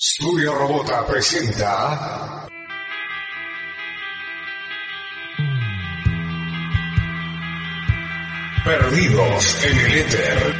Studio Robota presenta Perdidos en el Éter.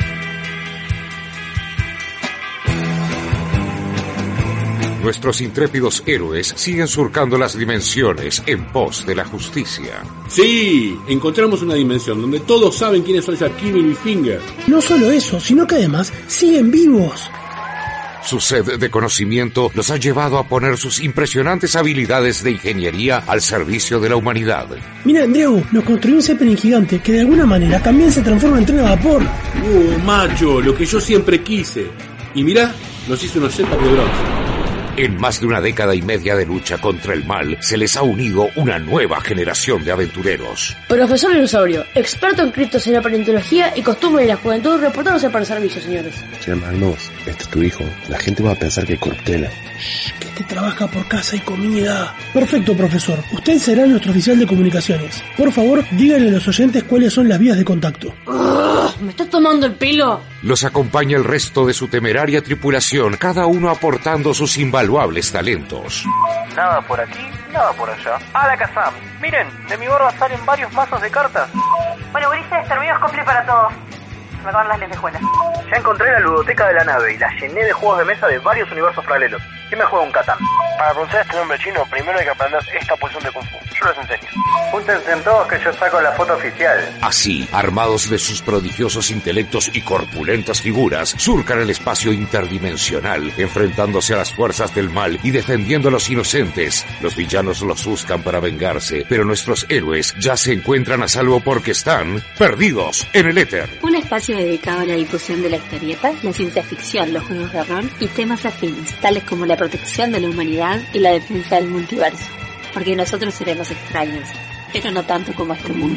Nuestros intrépidos héroes siguen surcando las dimensiones en pos de la justicia. Sí, encontramos una dimensión donde todos saben quiénes son Jack Kirby y Finger. No solo eso, sino que además siguen vivos. Su sed de conocimiento los ha llevado a poner sus impresionantes habilidades de ingeniería al servicio de la humanidad. Mira, Andreu, nos construyó un Zeppelin gigante que de alguna manera también se transforma en tren a vapor. Macho, lo que yo siempre quise. Y mirá, nos hizo unos setas de bronce. En más de una década y media de lucha contra el mal, se les ha unido una nueva generación de aventureros. Profesor Dinosaurio, experto en criptosería, paleontología y costumbres de la juventud, reportándose para el servicio, señores. Señor Magnus, este es tu hijo. La gente va a pensar que es corruptela. Que este trabaja por casa y comida. Perfecto, profesor. Usted será nuestro oficial de comunicaciones. Por favor, díganle a los oyentes cuáles son las vías de contacto. ¿Me estás tomando el pelo? Los acompaña el resto de su temeraria tripulación, cada uno aportando sus invaluables talentos. Nada por aquí, nada por allá. ¡Hala Kazam! Miren, de mi barba salen varios mazos de cartas. Bueno, Ulises, terminó cumple para todos. Me acaban las lentejuelas. Ya encontré la ludoteca de la nave y la llené de juegos de mesa de varios universos paralelos. ¿Quién me juega un Catán? Para pronunciar este nombre chino, primero hay que aprender esta posición de Kung Fu. Yo les enseño. Júntense en todos que yo saco la foto oficial. Así, armados de sus prodigiosos intelectos y corpulentas figuras, surcan el espacio interdimensional, enfrentándose a las fuerzas del mal y defendiendo a los inocentes. Los villanos los buscan para vengarse, pero nuestros héroes ya se encuentran a salvo porque están perdidos en el éter. Un espacio dedicado a la difusión de la historieta, la ciencia ficción, los juegos de rol y temas afines, tales como la protección de la humanidad y la defensa del multiverso. Porque nosotros seremos extraños, pero no tanto como este mundo.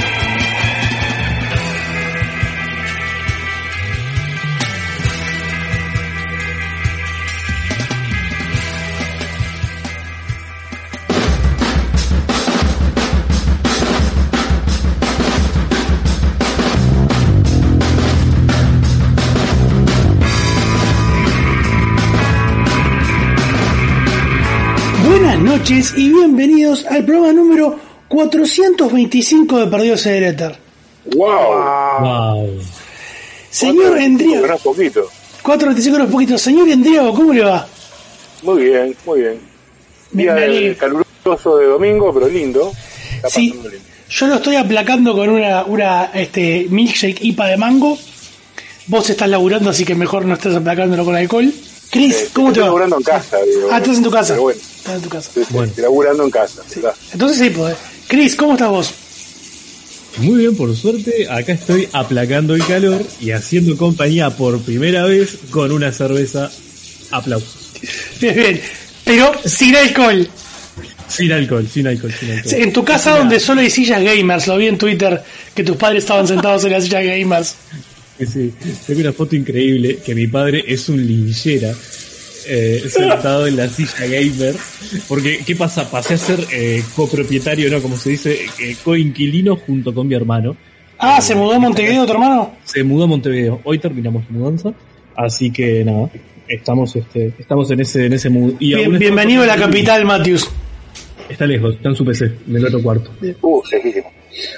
Buenas noches y bienvenidos al programa número 425 de Perdidos en el Éter. ¡Wow! Señor Endriago. 425 no es poquito. Señor Endriago, ¿cómo le va? Muy bien, muy bien. Día caluroso de domingo, pero lindo. Sí, lindo. Yo lo estoy aplacando con una milkshake IPA de mango. Vos estás laburando, así que mejor no estés aplacándolo con alcohol. Chris, ¿cómo te va? Estoy laburando en casa, digo. Estás en tu casa. Pero bueno. Estás en tu casa. Bueno. Estoy laburando en casa. Sí. Entonces sí, pues. Chris, ¿cómo estás vos? Muy bien, por suerte. Acá estoy aplacando el calor y haciendo compañía por primera vez con una cerveza. Aplausos. Bien. Pero sin alcohol. Sin alcohol. Sí, en tu casa donde solo hay sillas gamers, lo vi en Twitter, que tus padres estaban sentados en las sillas gamers. Sí, tengo una foto increíble que mi padre es un linchera sentado en la silla gamer, porque ¿qué pasa? Pasé a ser copropietario, no, como se dice, coinquilino junto con mi hermano. ¿Se mudó a Montevideo tu hermano? Se mudó a Montevideo, hoy terminamos la mudanza, así que nada, estamos en ese mood. Y bienvenido a la capital, Matthews. Está lejos, está en su PC, en el otro cuarto. Lejísimo.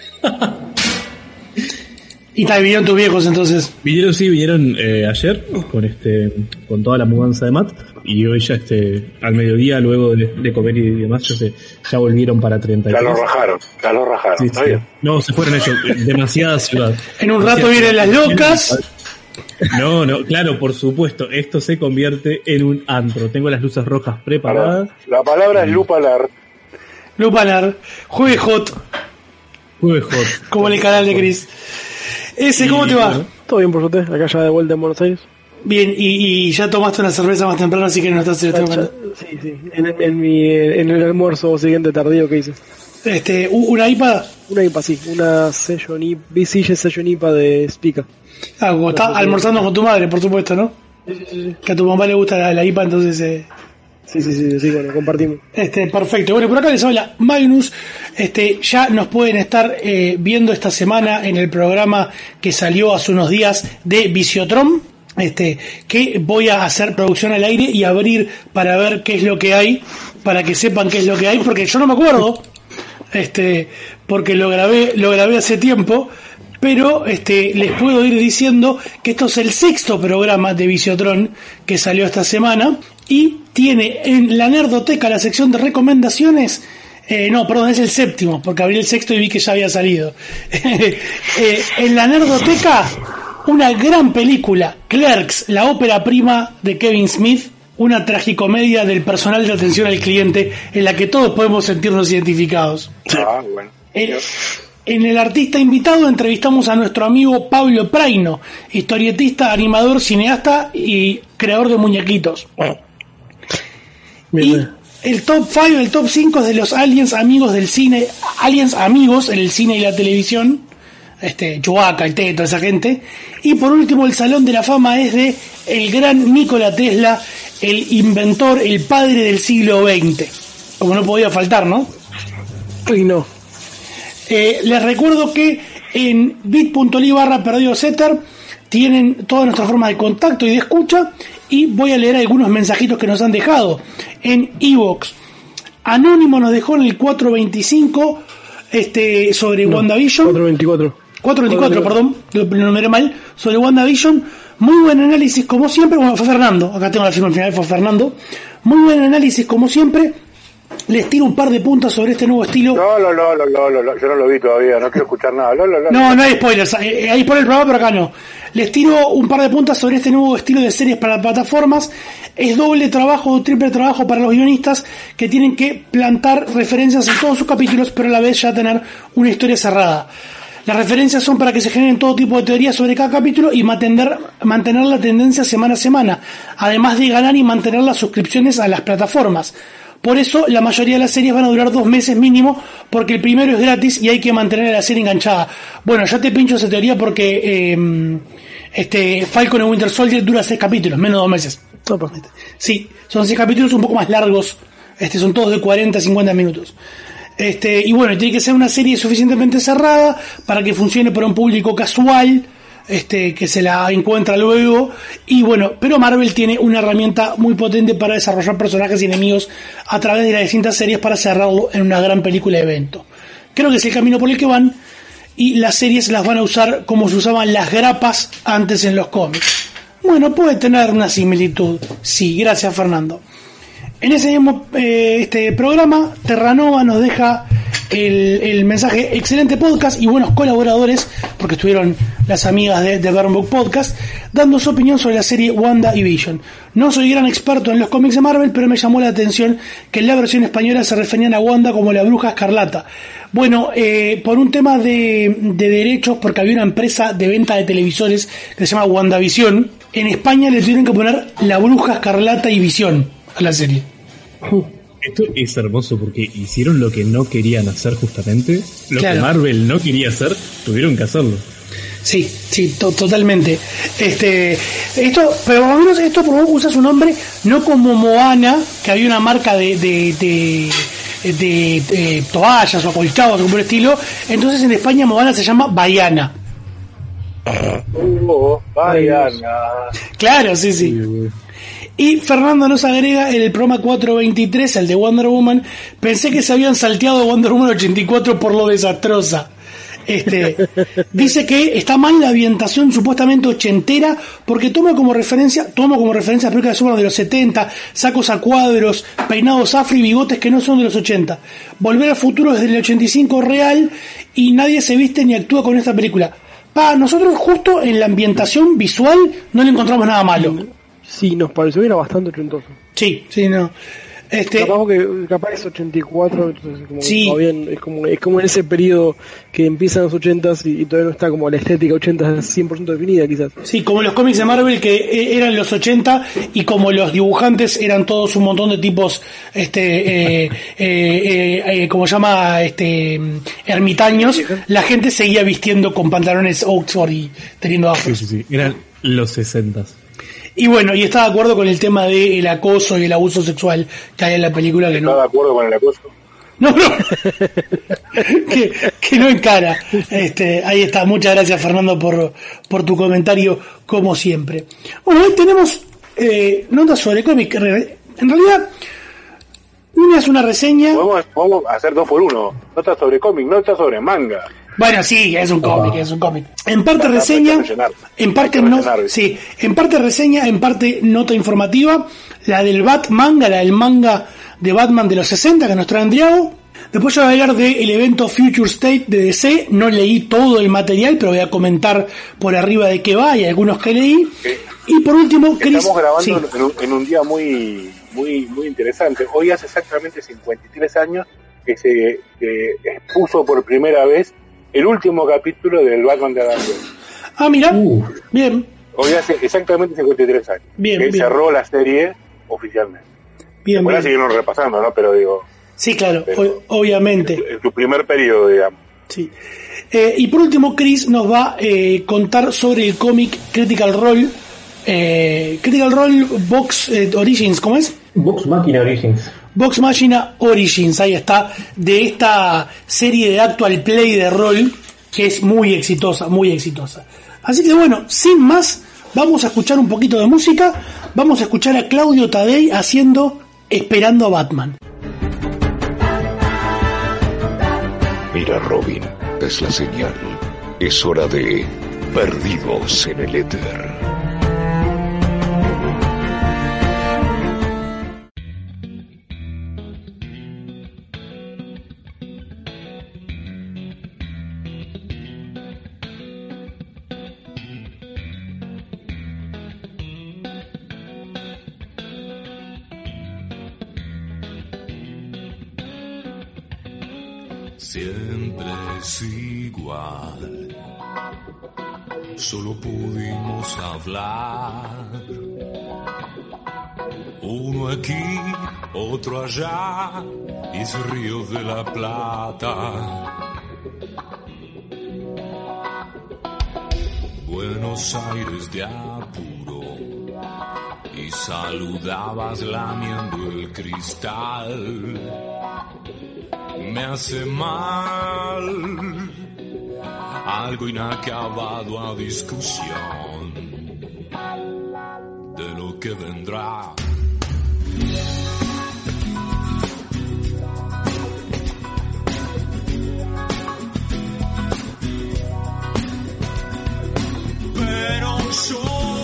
¿Y te vinieron tus viejos entonces? Vinieron ayer con toda la mudanza de Matt, y hoy ya al mediodía, luego de comer y demás, ya volvieron para 33. Ya lo rajaron. Sí. No, se fueron ellos, demasiada ciudad. En un rato vienen las locas. No, claro, por supuesto, esto se convierte en un antro. Tengo las luces rojas preparadas. La palabra es lupalar. Jueves hot. Como en el canal de Chris. ¿Cómo te va? Todo bien, por suerte, acá ya de vuelta en Buenos Aires. Bien, y ya tomaste una cerveza más temprano, así que no estás en este momento. Sí, en el almuerzo siguiente tardío que hice. ¿Una IPA? Una IPA, sí, una Session IPA, BCG Session IPA de Spica. Como estás almorzando con tu madre, por supuesto, ¿no? Sí. Que a tu mamá le gusta la IPA, entonces... Sí, bueno, compartimos. Perfecto. Bueno, por acá les habla Magnus. Ya nos pueden estar viendo esta semana en el programa que salió hace unos días de Visiotron. que voy a hacer producción al aire y abrir para ver qué es lo que hay, para que sepan qué es lo que hay, porque yo no me acuerdo, porque lo grabé hace tiempo, pero les puedo ir diciendo que esto es el 6º programa de Visiotron que salió esta semana y tiene en la Nerdoteca la sección de recomendaciones. No, perdón, es el 7º, porque abrí el 6º y vi que ya había salido. En la Nerdoteca, una gran película, Clerks, la ópera prima de Kevin Smith, una tragicomedia del personal de atención al cliente en la que todos podemos sentirnos identificados. Bueno. En el artista invitado entrevistamos a nuestro amigo Pablo Praino, historietista, animador, cineasta y creador de muñequitos. Y el top 5, el top 5 es de los aliens amigos del cine, aliens amigos en el cine y la televisión, Chewbacca, el Teto, esa gente. Y por último, el Salón de la Fama es de el gran Nikola Tesla, el inventor, el padre del siglo XX. Como no podía faltar, ¿no? Uy, no. Les recuerdo que en bit.ly/PerdidoSetter tienen todas nuestras formas de contacto y de escucha, y voy a leer algunos mensajitos que nos han dejado en iVoox. Anónimo nos dejó en el 425 sobre WandaVision. 424, perdón, lo numeré mal, sobre WandaVision. Muy buen análisis como siempre. Bueno, fue Fernando, acá tengo la firma al final, fue Fernando. Muy buen análisis como siempre. Les tiro un par de puntas sobre este nuevo estilo. No, yo no lo vi todavía, no quiero escuchar nada. No hay spoilers, hay spoilers programa, pero acá no. Les tiro un par de puntas sobre este nuevo estilo de series para plataformas. Es doble trabajo o triple trabajo para los guionistas, que tienen que plantar referencias en todos sus capítulos, pero a la vez ya tener una historia cerrada. Las referencias son para que se generen todo tipo de teorías sobre cada capítulo y mantener la tendencia semana a semana, además de ganar y mantener las suscripciones a las plataformas. Por eso la mayoría de las series van a durar 2 meses mínimo, porque el primero es gratis y hay que mantener a la serie enganchada. Bueno, ya te pincho esa teoría porque Falcon and Winter Soldier dura 6 capítulos, menos de 2 meses. Sí, son 6 capítulos un poco más largos, son todos de 40-50 minutos. Y bueno, tiene que ser una serie suficientemente cerrada para que funcione para un público casual, que se la encuentra luego. Y bueno, pero Marvel tiene una herramienta muy potente para desarrollar personajes y enemigos a través de las distintas series para cerrarlo en una gran película de evento. Creo que es el camino por el que van, y las series las van a usar como se usaban las grapas antes en los cómics. Bueno, puede tener una similitud. Sí, gracias Fernando. En ese mismo programa, Terranova nos deja el mensaje: excelente podcast y buenos colaboradores, porque estuvieron las amigas de Burn Book Podcast dando su opinión sobre la serie Wanda y Vision. No soy gran experto en los cómics de Marvel, pero me llamó la atención que en la versión española se referían a Wanda como la Bruja Escarlata. Bueno, por un tema de derechos, porque había una empresa de venta de televisores que se llama WandaVision, en España le tuvieron que poner la Bruja Escarlata y Visión a la serie. Esto es hermoso porque hicieron lo que no querían hacer, justamente lo claro. Que Marvel no quería hacer, tuvieron que hacerlo. Sí, totalmente. Esto, pero por lo menos esto por lo menos usa su nombre, no como Moana, que había una marca de toallas o acolchados, como por el estilo. Entonces en España Moana se llama Baiana. Baiana. Claro, sí. Y Fernando nos agrega en el programa 423, el de Wonder Woman: pensé que se habían salteado Wonder Woman 84 por lo desastrosa. Dice que está mal la ambientación supuestamente ochentera, porque toma como referencia películas de Superman de los 70, sacos a cuadros, peinados afro y bigotes que no son de los 80. Volver al futuro desde el 85 real, y nadie se viste ni actúa con esta película. Nosotros justo en la ambientación visual no le encontramos nada malo. Sí, nos pareció que era bastante ochentoso. Sí, no. Capaz es 84, entonces como sí. Todavía es como en ese periodo que empiezan los 80s y todavía no está como la estética 80s 100% definida, quizás. Sí, como los cómics de Marvel que eran los 80, y como los dibujantes eran todos un montón de tipos como se llama, ermitaños, la gente seguía vistiendo con pantalones Oxford y teniendo afros. Sí, eran los 60s. Y bueno, y está de acuerdo con el tema del acoso y el abuso sexual que hay en la película, que no. ¿Está de acuerdo con el acoso? No. que no encara. Ahí está. Muchas gracias, Fernando, por tu comentario, como siempre. Bueno, hoy tenemos notas sobre cómic. En realidad, una es una reseña. Vamos a hacer 2 por 1. Notas sobre cómic, notas sobre manga. Bueno, sí, es un cómic. En parte reseña, en parte no, sí, en parte reseña, en parte nota informativa. La del Batmanga, la del manga de Batman de los 60 que nos trae Andriago. Después yo voy a hablar del evento Future State de DC. No leí todo el material, pero voy a comentar por arriba de qué va y algunos que leí. Y por último, Chris, estamos grabando en un día muy interesante. Hoy hace exactamente 53 años que se expuso por primera vez el último capítulo del Batman de Adam West. Ah, mira, bien. Hoy hace exactamente 53 años. Bien. Cerró la serie oficialmente. Bien. Después la siguieron repasando, ¿no? Pero digo... Sí, claro, obviamente. En tu primer periodo, digamos. Sí. Y por último, Chris nos va a contar sobre el cómic Critical Role. Critical Role Box Origins, ¿cómo es? Vox Machina Origins. Vox Machina Origins, ahí está, de esta serie de actual play de rol que es muy exitosa. Así que bueno, sin más, vamos a escuchar un poquito de música. Vamos a escuchar a Claudio Tadei haciendo Esperando a Batman. Mira, Robin, es la señal. Es hora de Perdidos en el Éter. Siempre es igual, solo pudimos hablar, uno aquí, otro allá, y es Río de la Plata. Buenos Aires de apuro, y saludabas lamiendo el cristal. Me hace mal, algo inacabado a discusión de lo que vendrá. Pero yo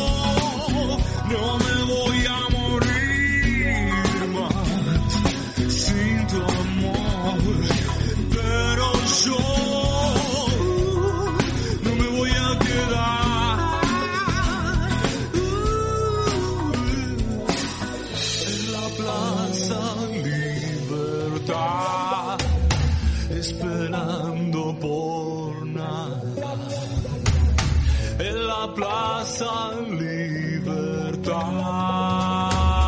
no me voy a morir más sin tu amor. Pero yo no me voy a quedar en la Plaza Libertad, esperando por nada. En la Plaza Libertad.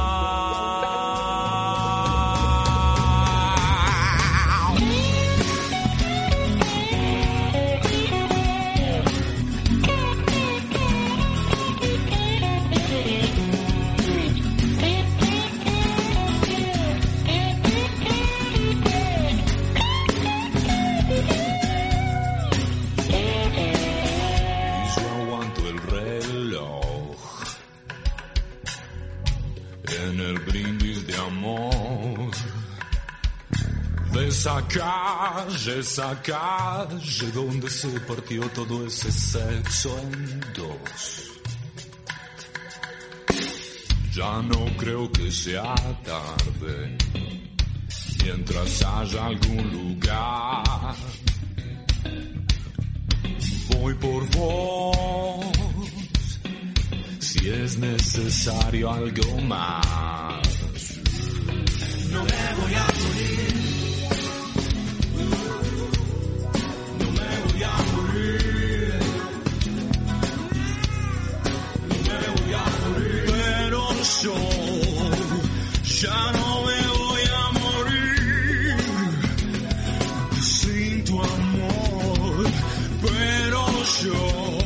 Esa calle donde se partió todo ese sexo en dos. Ya no creo que sea tarde, mientras haya algún lugar. Voy por vos, si es necesario algo más. No me voy a morir. Yo ya no me voy a morir sin tu amor, pero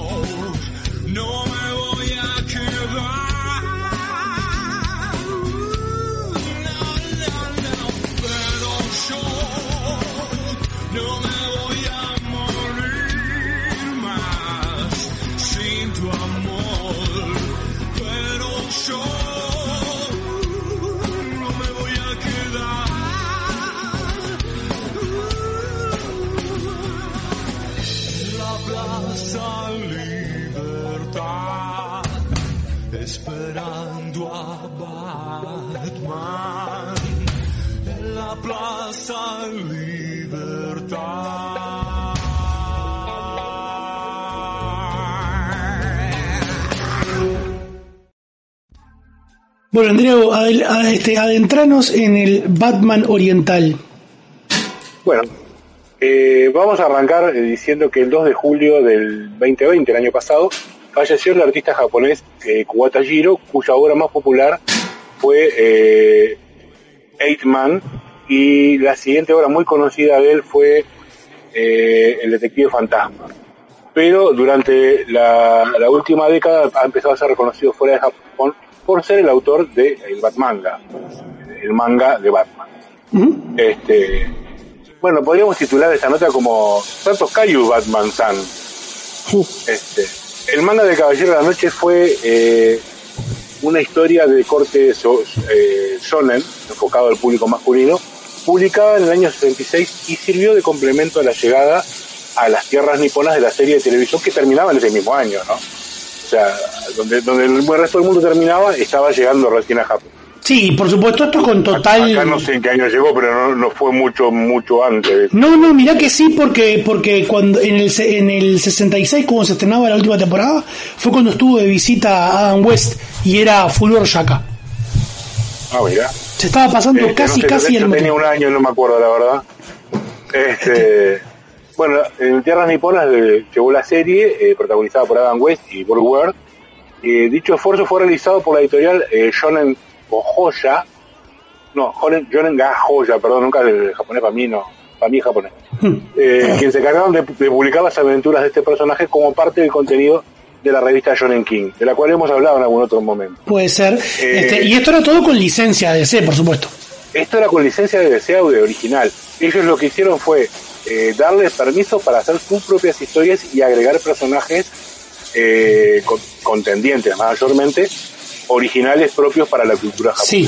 yo no me voy a quedar Batman en la Plaza Libertad. Bueno, Andreu, adentranos en el Batman oriental. Bueno, vamos a arrancar diciendo que el 2 de julio del 2020, el año pasado, falleció el artista japonés Kubota Jiro, cuya obra más popular fue Eight Man, y la siguiente obra muy conocida de él fue El Detective Fantasma. Pero durante la última década ha empezado a ser reconocido fuera de Japón por ser el autor de el Batmanga, el manga de Batman. Bueno, podríamos titular esta nota como ¿cuántos Kaiju Batman-san? El manga de Caballero de la Noche fue una historia de corte shonen, enfocado al público masculino, publicada en el año 66 y sirvió de complemento a la llegada a las tierras niponas de la serie de televisión que terminaba en ese mismo año, ¿no? O sea, donde el resto del mundo terminaba, estaba llegando recién a Japón. Sí, por supuesto, esto con total... Acá no sé en qué año llegó, pero no fue mucho antes. No, mirá que sí, porque cuando en el 66, cuando se estrenaba la última temporada, fue cuando estuvo de visita a Adam West y era Fulgor Shaka. Ah, mira. Se estaba pasando casi el... Tenía un año, no me acuerdo, la verdad. Bueno, en Tierras Niponas llegó la serie, protagonizada por Adam West y Paul Ward. Dicho esfuerzo fue realizado por la editorial Shonen Joya, Shonen ga Joya, perdón, nunca el japonés para mí es japonés. Quien se encargaron de publicar las aventuras de este personaje como parte del contenido de la revista Shonen King, de la cual hemos hablado en algún otro momento. Puede ser. Y esto era todo con licencia de DC, por supuesto. Esto era con licencia de DC de original. Ellos lo que hicieron fue darles permiso para hacer sus propias historias y agregar personajes contendientes mayormente originales propios para la cultura japonesa.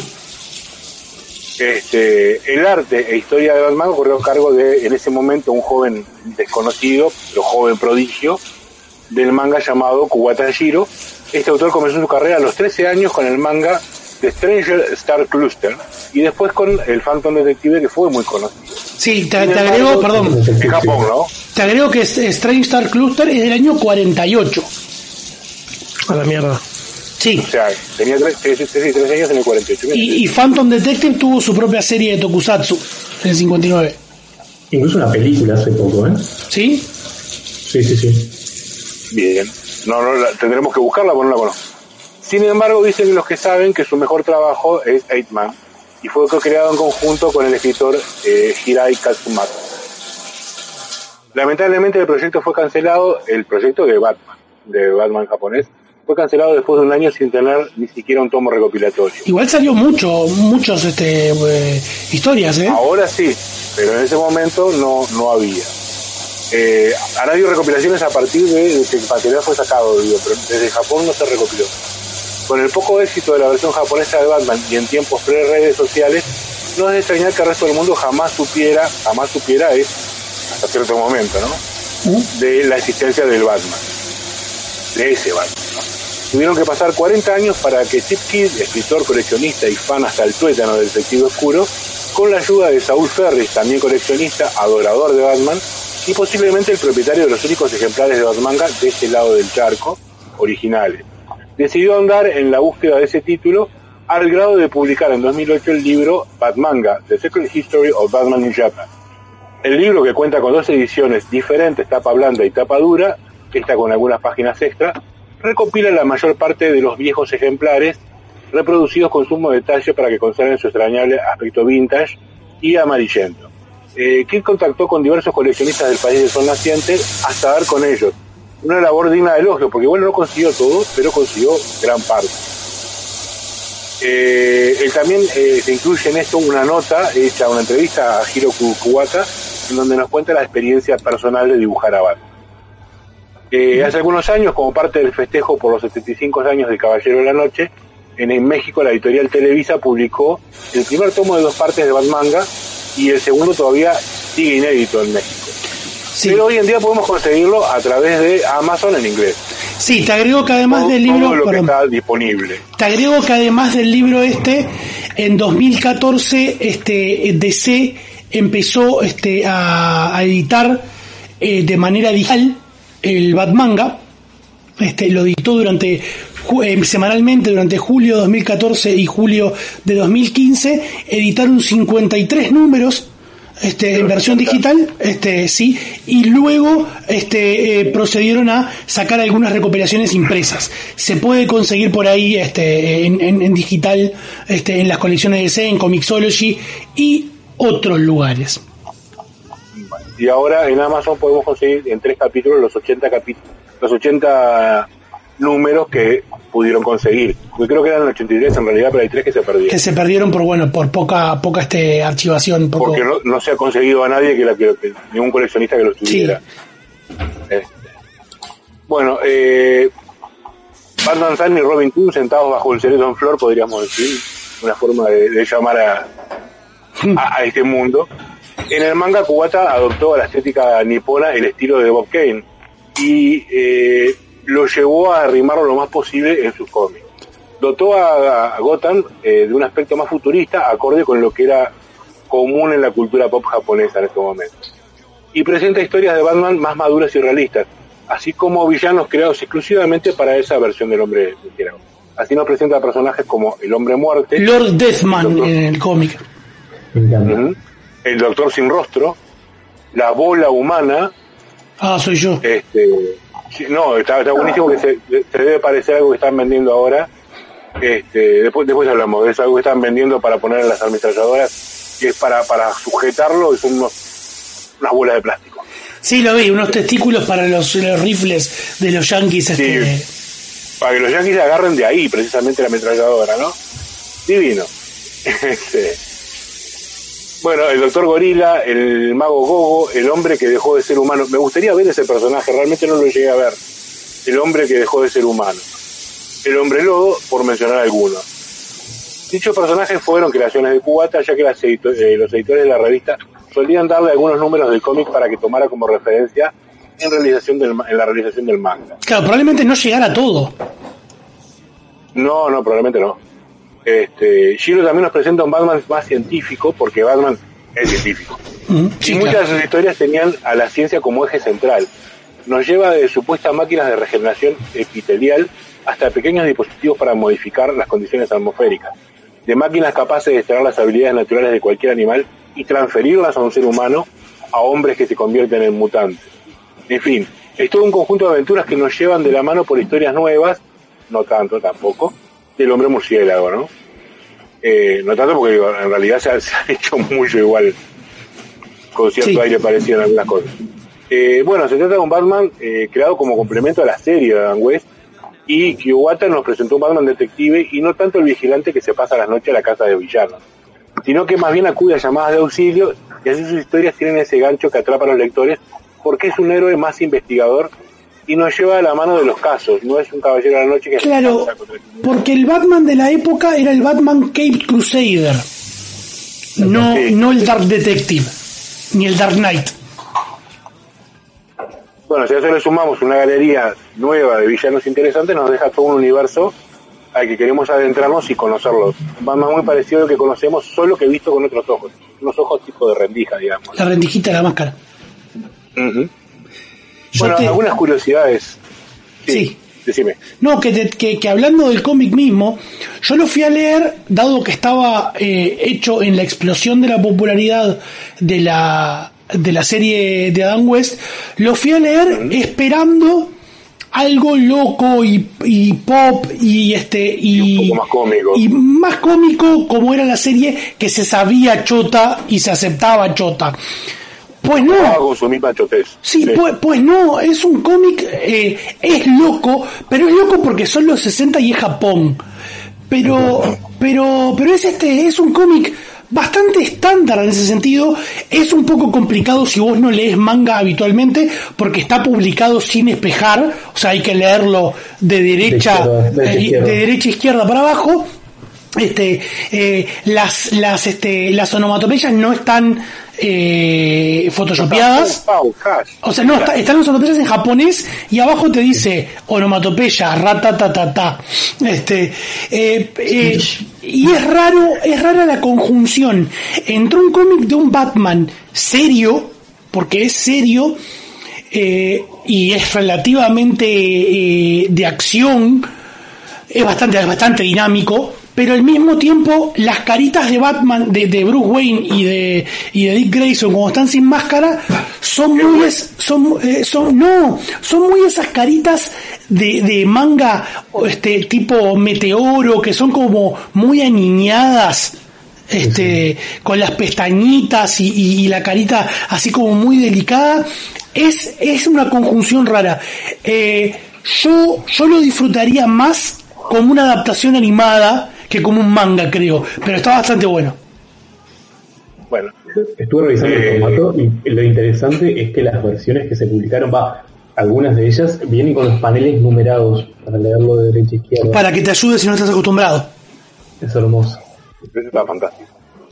Sí. El arte e historia de Batman corrió a cargo de, en ese momento, un joven desconocido, pero joven prodigio, del manga llamado Kubota Jiro. Este autor comenzó su carrera a los 13 años con el manga The Stranger Star Cluster y después con el Phantom Detective, que fue muy conocido. Sí, te agrego, perdón. En Japón, ¿no? Te agrego que Strange Star Cluster es del año 48. A la mierda. Sí. O sea, tenía 3 años en el 48. Y Phantom Detective tuvo su propia serie de tokusatsu en el 59. Incluso una película hace poco, ¿eh? ¿Sí? Sí. Bien. No, tendremos que buscarla porque no la conozco. Sin embargo, dicen los que saben que su mejor trabajo es Eight Man y fue creado en conjunto con el escritor Hirai Katsumata. Lamentablemente el proyecto fue cancelado, el proyecto de Batman japonés, fue cancelado después de un año sin tener ni siquiera un tomo recopilatorio. Igual salió muchos historias, ¿eh? Ahora sí, pero en ese momento no había. Han habido recopilaciones a partir de que el material fue sacado, pero desde Japón no se recopiló. Con el poco éxito de la versión japonesa de Batman y en tiempos pre-redes sociales, no es de extrañar que el resto del mundo jamás supiera hasta cierto momento, ¿no? De la existencia del Batman, de ese Batman, ¿no? Tuvieron que pasar 40 años para que Chip Kidd, escritor, coleccionista y fan hasta el tuétano del Detective Oscuro, con la ayuda de Saul Ferris, también coleccionista, adorador de Batman, y posiblemente el propietario de los únicos ejemplares de Batmanga de este lado del charco, originales, decidió andar en la búsqueda de ese título al grado de publicar en 2008 el libro Batmanga, The Secret History of Batman in Japan. El libro, que cuenta con 2 ediciones diferentes, tapa blanda y tapa dura, esta con algunas páginas extra, recopila la mayor parte de los viejos ejemplares reproducidos con sumo detalle para que conserven su extrañable aspecto vintage y amarillento. Kidd contactó con diversos coleccionistas del país del sol naciente hasta dar con ellos. Una labor digna de elogio, porque bueno, no consiguió todo, pero consiguió gran parte. Él también se incluye en esto una nota hecha, una entrevista a Hiro Kubota, en donde nos cuenta la experiencia personal de dibujar a Batman. Hace algunos años, como parte del festejo por los 75 años del Caballero de la Noche, en México la editorial Televisa publicó el primer tomo de 2 partes de Batmanga y el segundo todavía sigue inédito en México. Sí. Pero hoy en día podemos conseguirlo a través de Amazon en inglés. Sí, te agrego que además del libro... Todo lo que está disponible. Te agrego que además del libro En 2014 DC empezó a editar de manera digital el Batmanga. Lo editó semanalmente durante julio de 2014 y julio de 2015. Editaron 53 números en versión digital, sí, y luego procedieron a sacar algunas recopilaciones impresas. Se puede conseguir por ahí en digital, en las colecciones de DC, en Comixology y otros lugares. Y ahora en Amazon podemos conseguir en 3 capítulos los 80 números que pudieron conseguir, porque creo que eran 83 en realidad, pero hay 3 que se perdieron. Que se perdieron por poca archivación. Porque no se ha conseguido a nadie que ningún coleccionista que lo tuviera. Sí. Bueno, Batman Sun y Robin Hood sentados bajo el cerezo en flor, podríamos decir, una forma de llamar a este mundo. En el manga, Kubata adoptó a la estética nipona el estilo de Bob Kane y lo llevó a arrimarlo lo más posible en sus cómics. Dotó a Gotham de un aspecto más futurista, acorde con lo que era común en la cultura pop japonesa en este momento. Y presenta historias de Batman más maduras y realistas, así como villanos creados exclusivamente para esa versión del Hombre Murciélago. Así nos presenta personajes como el Hombre Muerte, Lord Deathman en el cómic, el Doctor Sin Rostro, la Bola Humana. Soy yo. No, está buenísimo, que se debe parecer algo que están vendiendo ahora. Después hablamos de eso, algo que están vendiendo para poner en las ametralladoras, que es para sujetarlo, y son unas bolas de plástico. Sí, lo vi, unos testículos para los rifles de los yankees. Sí, para que los yankees agarren de ahí precisamente la ametralladora, ¿no? Divino. Bueno, el Doctor Gorila, el Mago Gogo, el hombre que dejó de ser humano. Me gustaría ver ese personaje, realmente no lo llegué a ver. El hombre que dejó de ser humano. El Hombre Lobo, por mencionar algunos. Dichos personajes fueron creaciones de Kubata, ya que los editores de la revista solían darle algunos números del cómic para que tomara como referencia en la realización del manga. Claro, probablemente no llegara a todo. No, probablemente no. Shiro también nos presenta un Batman más científico, porque Batman es científico. Sí, y muchas de sus historias tenían a la ciencia como eje central. Nos lleva de supuestas máquinas de regeneración epitelial hasta pequeños dispositivos para modificar las condiciones atmosféricas, de máquinas capaces de extraer las habilidades naturales de cualquier animal y transferirlas a un ser humano, a hombres que se convierten en mutantes. En fin, es todo un conjunto de aventuras que nos llevan de la mano por historias nuevas, no tanto tampoco, del Hombre Murciélago, ¿no? No tanto porque en realidad se ha hecho mucho igual, con cierto aire parecido en algunas cosas. Bueno, se trata de un Batman creado como complemento a la serie de Adam West, y Kubata nos presentó un Batman detective y no tanto el vigilante que se pasa las noches a la casa de villanos, sino que más bien acude a llamadas de auxilio, y así sus historias tienen ese gancho que atrapa a los lectores, porque es un héroe más investigador y nos lleva a la mano de los casos, no es un caballero de la noche que... Claro, porque el Batman de la época era el Batman Caped Crusader, no el Dark Detective, ni el Dark Knight. Bueno, si a eso le sumamos una galería nueva de villanos interesantes, nos deja todo un universo al que queremos adentrarnos y conocerlos. Batman muy parecido al que conocemos, solo que visto con otros ojos, unos ojos tipo de rendija, digamos. La rendijita de la máscara. Bueno, algunas curiosidades. Sí. Decime. No, que hablando del cómic mismo, yo lo fui a leer, dado que estaba hecho en la explosión de la popularidad de la serie de Adam West, lo fui a leer esperando algo loco y pop y un poco más cómico. Y más cómico, como era la serie, que se sabía chota y se aceptaba chota. Pues no. Con su misma chotez. Sí, pues no, es un cómic, es loco, pero es loco porque son los 60 y es Japón. Pero es un cómic bastante estándar en ese sentido. Es un poco complicado si vos no lees manga habitualmente, porque está publicado sin espejar, o sea, hay que leerlo de derecha a izquierda para abajo. las onomatopeyas no están photoshopeadas. O sea, no, están las onomatopeyas en japonés y abajo te dice onomatopeya, ratatatata. Y es rara la conjunción entre un cómic de un Batman serio, porque es serio, y es relativamente de acción, es bastante dinámico, pero al mismo tiempo las caritas de Batman, de Bruce Wayne y de Dick Grayson cuando están sin máscara son muy esas caritas de manga tipo Meteoro, que son como muy aniñadas, con las pestañitas y la carita así como muy delicada. Es una conjunción rara. Yo lo disfrutaría más como una adaptación animada que como un manga, creo, pero está bastante bueno. Bueno, estuve revisando el formato y lo interesante es que las versiones que se publicaron, algunas de ellas vienen con los paneles numerados para leerlo de derecha a izquierda. Para que te ayude si no estás acostumbrado. Es hermoso. Eso está fantástico.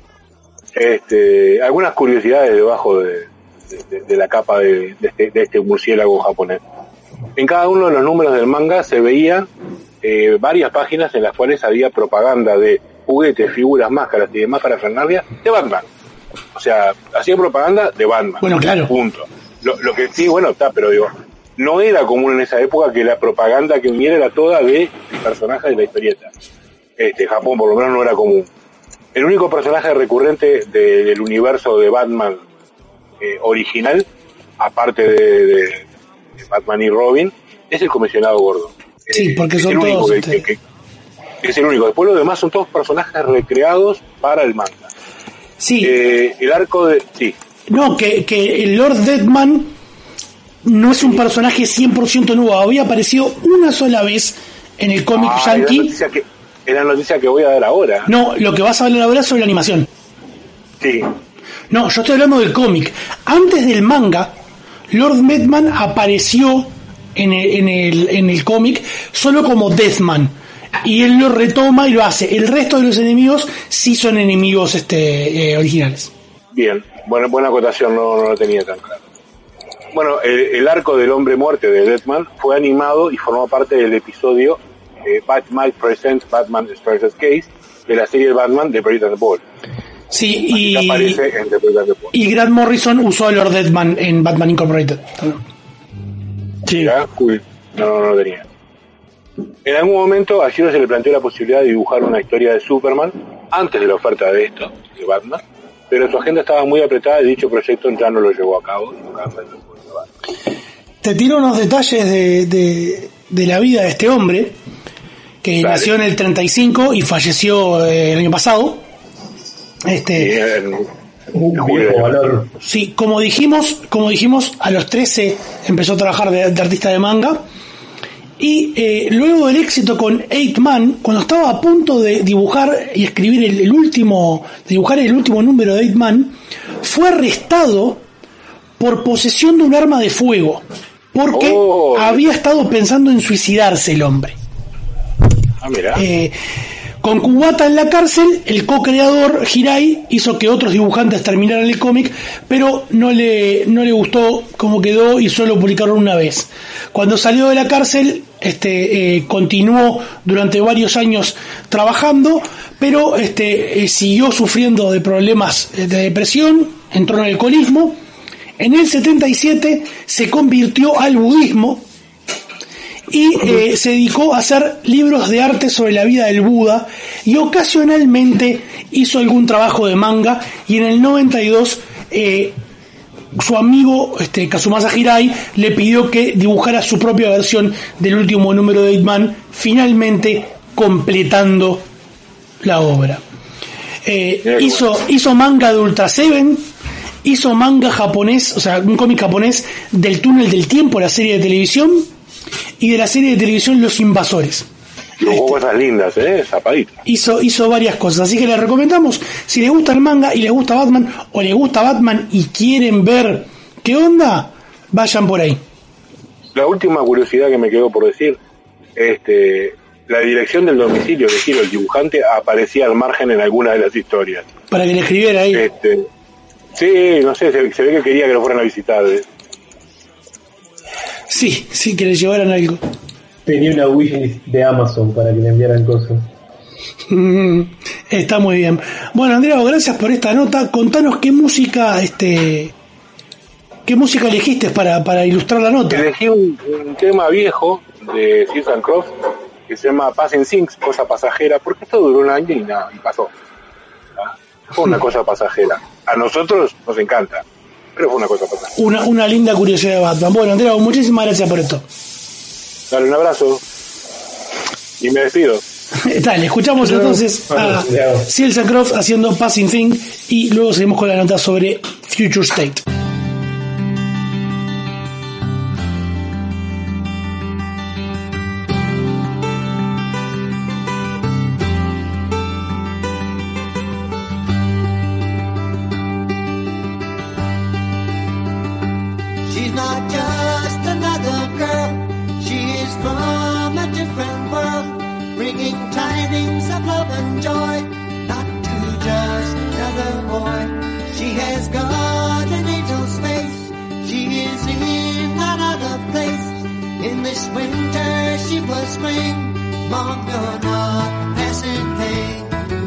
Algunas curiosidades debajo de la capa de este murciélago japonés. En cada uno de los números del manga se veía varias páginas en las cuales había propaganda de juguetes, figuras, máscaras y demás parafernalia de Batman. O sea, hacía propaganda de Batman. Bueno, claro. Punto. Lo que sí, bueno, está, pero digo, no era común en esa época que la propaganda que viniera era toda de personajes de la historieta. Japón por lo menos no era común. El único personaje recurrente del universo de Batman original, aparte de Batman y Robin, es el comisionado Gordon. Sí, porque son todos... es el único. Después los demás son todos personajes recreados para el manga. Sí. El arco de... Sí. No, que el Lord Deadman no es un personaje 100% nuevo. Había aparecido una sola vez en el cómic yankee. Es la noticia que voy a dar ahora. No, lo que vas a hablar ahora es sobre la animación. Sí. No, yo estoy hablando del cómic. Antes del manga, Lord Deadman apareció en el cómic solo como Deathman, y él lo retoma y lo hace. El resto de los enemigos sí son enemigos originales. Bien, buena acotación, no lo tenía tan claro. Bueno, el arco del hombre muerte de Deathman fue animado y formó parte del episodio Batman Presents Batman Special Case de la serie Batman de Brett and the Ball. Sí, y Grant Morrison usó a Lord Deathman en Batman Incorporated. Sí. Cool. No lo tenía. En algún momento a Giro se le planteó la posibilidad de dibujar una historia de Superman antes de la oferta de Batman, pero su agenda estaba muy apretada y dicho proyecto ya no lo llevó a cabo. Te tiro unos detalles de la vida de este hombre, que nació en el 35 y falleció el año pasado. Sí, como dijimos, a los 13 empezó a trabajar de artista de manga, y luego del éxito con Eight Man, cuando estaba a punto de dibujar y escribir el último número de Eight Man, fue arrestado por posesión de un arma de fuego, porque había estado pensando en suicidarse el hombre. Mira. Con Kubata en la cárcel, el co-creador Hirai hizo que otros dibujantes terminaran el cómic, pero no le gustó cómo quedó y solo publicaron una vez. Cuando salió de la cárcel, continuó durante varios años trabajando, pero siguió sufriendo de problemas de depresión, entró en el alcoholismo. En el 77 se convirtió al budismo y se dedicó a hacer libros de arte sobre la vida del Buda, y ocasionalmente hizo algún trabajo de manga, y en el 92 su amigo Kazumasa Hirai le pidió que dibujara su propia versión del último número de Hitman, finalmente completando la obra. Hizo manga de Ultra Seven, hizo manga japonés, o sea, un cómic japonés del Túnel del Tiempo, la serie de televisión, y de la serie de televisión Los Invasores. Hubo cosas lindas, zapaditas. Hizo varias cosas, así que les recomendamos, si les gusta el manga y les gusta Batman, o les gusta Batman y quieren ver qué onda, vayan por ahí. La última curiosidad que me quedó por decir, la dirección del domicilio de Hiro, el dibujante, aparecía al margen en alguna de las historias. Para que le escribiera ahí. Sí, no sé, se ve que quería que lo fueran a visitar. Sí, que le llevaran algo. Tenía una wishlist de Amazon para que le enviaran cosas. Está muy bien. Bueno, Andrea, gracias por esta nota. Contanos qué música elegiste para ilustrar la nota. Elegí un tema viejo de Sears and Crofts que se llama Passing Things, cosa pasajera, porque esto duró un año y pasó. Fue una cosa pasajera. A nosotros nos encanta, pero fue una cosa pasajera. Una linda curiosidad de Batman. Bueno, Andrea, muchísimas gracias por esto. Dale un abrazo y me despido. Dale, escuchamos entonces a Sears and Crofts haciendo Passing Thing y luego seguimos con la nota sobre Future State. She's not just another girl, she is from a different world, bringing tidings of love and joy, not to just another boy. She has got an angel's face, she is in another place. In this winter she was spring, mom, you're not passing thing.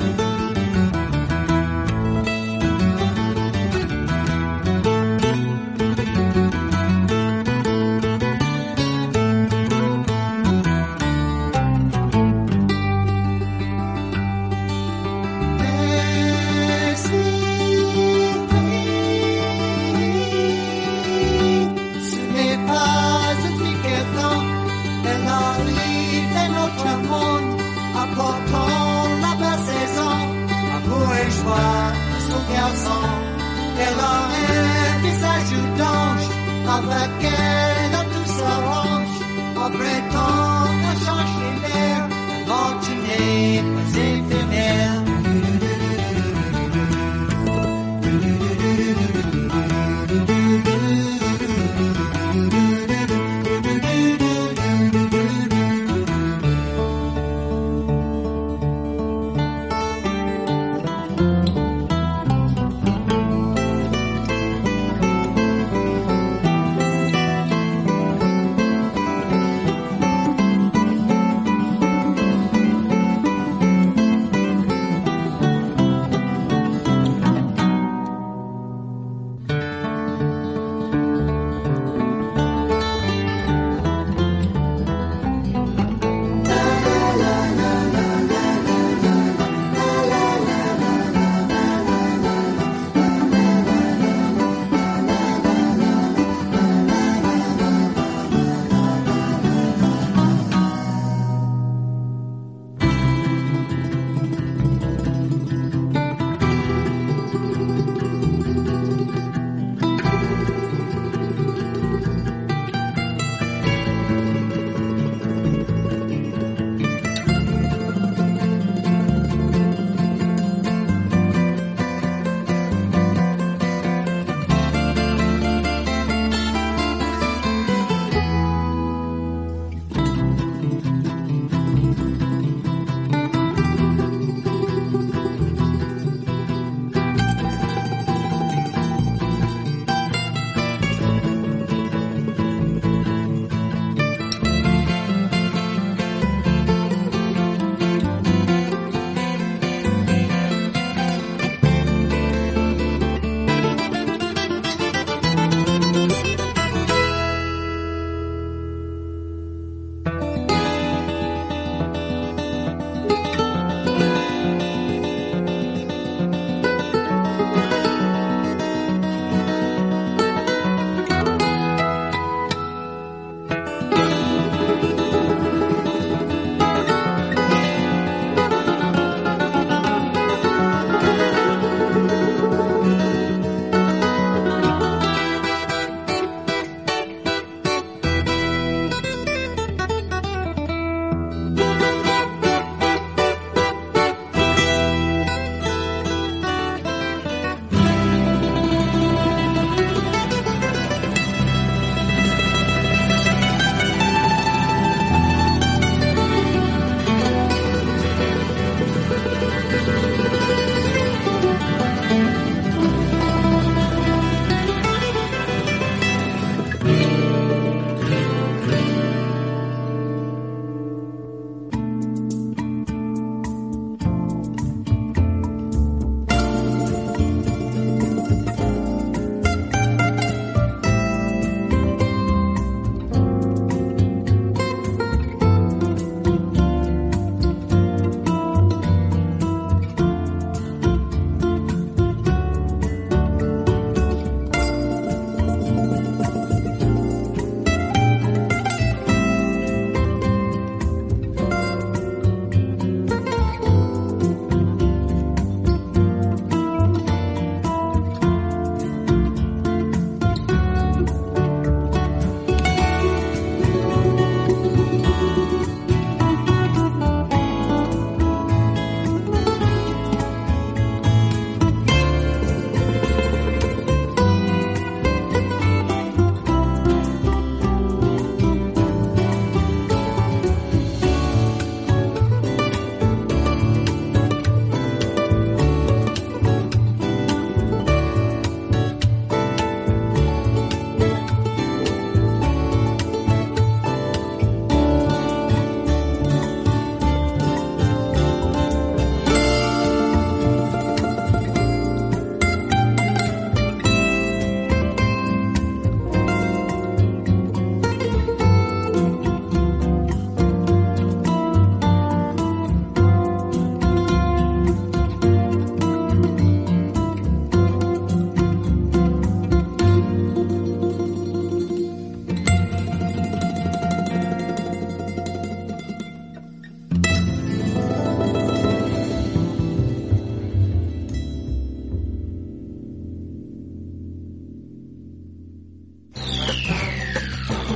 Elle a un visage blanche, avec elle tout s'arrange. Après tant a changé l'air, avant tu n'es pas éphémère.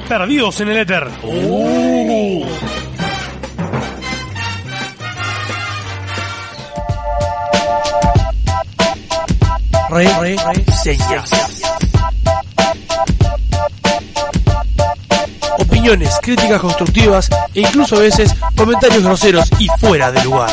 Perdidos en el éter. Reseñas. Opiniones, críticas constructivas e incluso a veces comentarios groseros y fuera de lugar.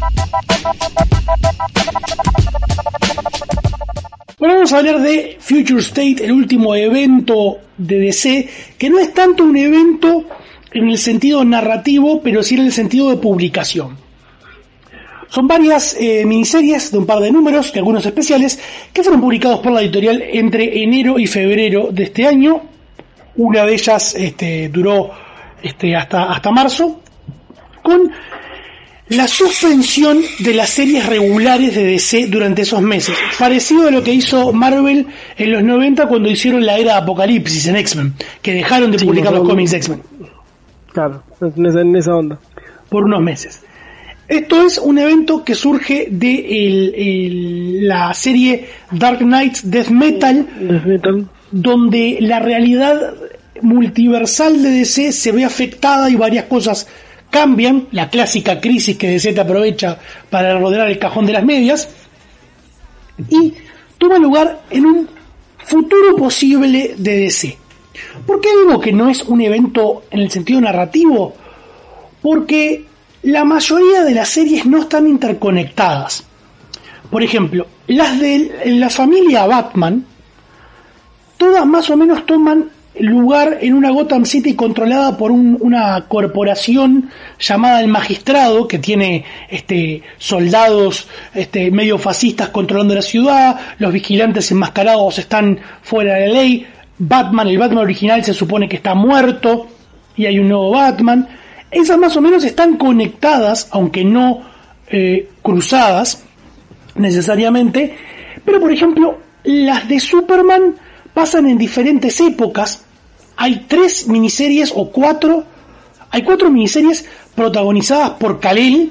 Bueno, vamos a hablar de Future State, el último evento de DC, que no es tanto un evento en el sentido narrativo, pero sí en el sentido de publicación. Son varias miniseries de un par de números, y algunos especiales, que fueron publicados por la editorial entre enero y febrero de este año. Una de ellas duró hasta marzo, con la suspensión de las series regulares de DC durante esos meses, parecido a lo que hizo Marvel en los 90 cuando hicieron la era de Apocalipsis en X-Men, que dejaron de publicar los cómics de X-Men. Claro, en esa onda. Por unos meses. Esto es un evento que surge de la serie Dark Knights Death Metal, donde la realidad multiversal de DC se ve afectada y varias cosas cambian, la clásica crisis que DC te aprovecha para rodear el cajón de las medias, y toma lugar en un futuro posible de DC. ¿Por qué digo que no es un evento en el sentido narrativo? Porque la mayoría de las series no están interconectadas. Por ejemplo, las de la familia Batman, todas más o menos toman lugar en una Gotham City controlada por una corporación llamada el Magistrado, que tiene soldados medio fascistas controlando la ciudad, los vigilantes enmascarados están fuera de la ley, el Batman original se supone que está muerto y hay un nuevo Batman. Esas más o menos están conectadas, aunque no cruzadas necesariamente, pero por ejemplo las de Superman pasan en diferentes épocas. Hay 3 miniseries o 4. Hay 4 miniseries protagonizadas por Kal-El.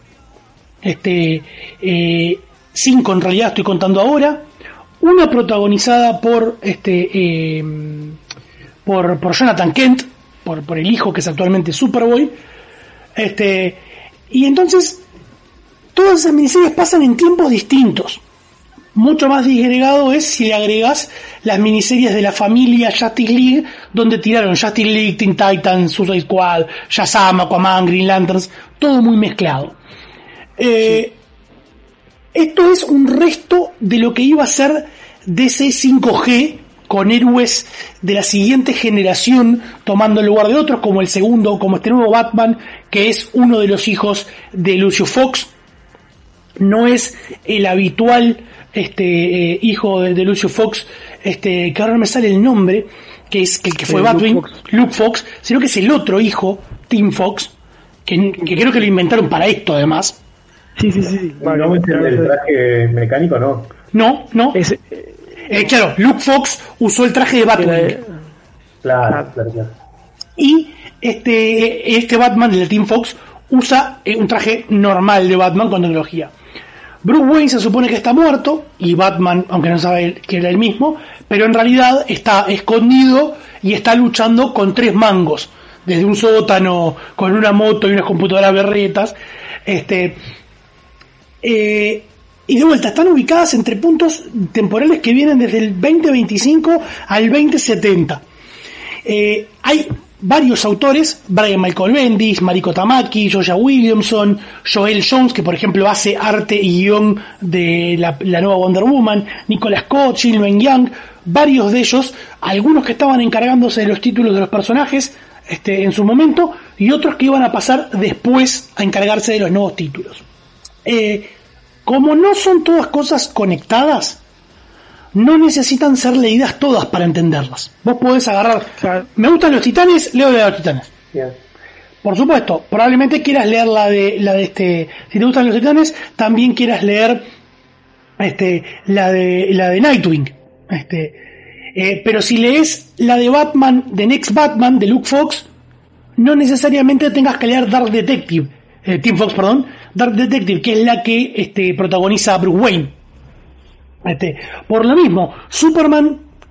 5 en realidad estoy contando ahora. Una protagonizada por Jonathan Kent, por el hijo que es actualmente Superboy. Y entonces todas esas miniseries pasan en tiempos distintos. Mucho más disgregado es si le agregas las miniseries de la familia Justice League, donde tiraron Justice League, Teen Titans, Suicide Squad, Shazam, Aquaman, Green Lanterns, todo muy mezclado. Esto es un resto de lo que iba a ser DC 5G, con héroes de la siguiente generación tomando el lugar de otros, como el segundo, como este nuevo Batman, que es uno de los hijos de Lucius Fox. No es el habitual hijo de Lucius Fox, que ahora no me sale el nombre, que es el que fue Batwing, Luke Fox, sino que es el otro hijo, Tim Fox, que creo que lo inventaron para esto además. Sí. ¿No es el traje mecánico, no? No. Claro, Luke Fox usó el traje de Batwing. Claro. Y este Batman, el de Tim Fox, usa un traje normal de Batman con tecnología. Bruce Wayne se supone que está muerto, y Batman, aunque no sabe que era el mismo, pero en realidad está escondido y está luchando con 3 mangos, desde un sótano, con una moto y unas computadoras berretas. Y de vuelta, están ubicadas entre puntos temporales que vienen desde el 2025 al 2070. Hay varios autores, Brian Michael Bendis, Mariko Tamaki, Joshua Williamson, Joel Jones, que por ejemplo hace arte y guión de la nueva Wonder Woman, Nicolas Scott, Sylvain Young, varios de ellos, algunos que estaban encargándose de los títulos de los personajes en su momento, y otros que iban a pasar después a encargarse de los nuevos títulos. Como no son todas cosas conectadas, no necesitan ser leídas todas para entenderlas. Vos podés agarrar, me gustan los Titanes, leo de los Titanes. Bien. Por supuesto, probablemente quieras leer la de si te gustan los Titanes, también quieras leer la de Nightwing. Pero si lees la de Batman, de Next Batman, de Luke Fox, no necesariamente tengas que leer Dark Detective, Dark Detective, que es la que protagoniza Bruce Wayne. Por lo mismo, Superman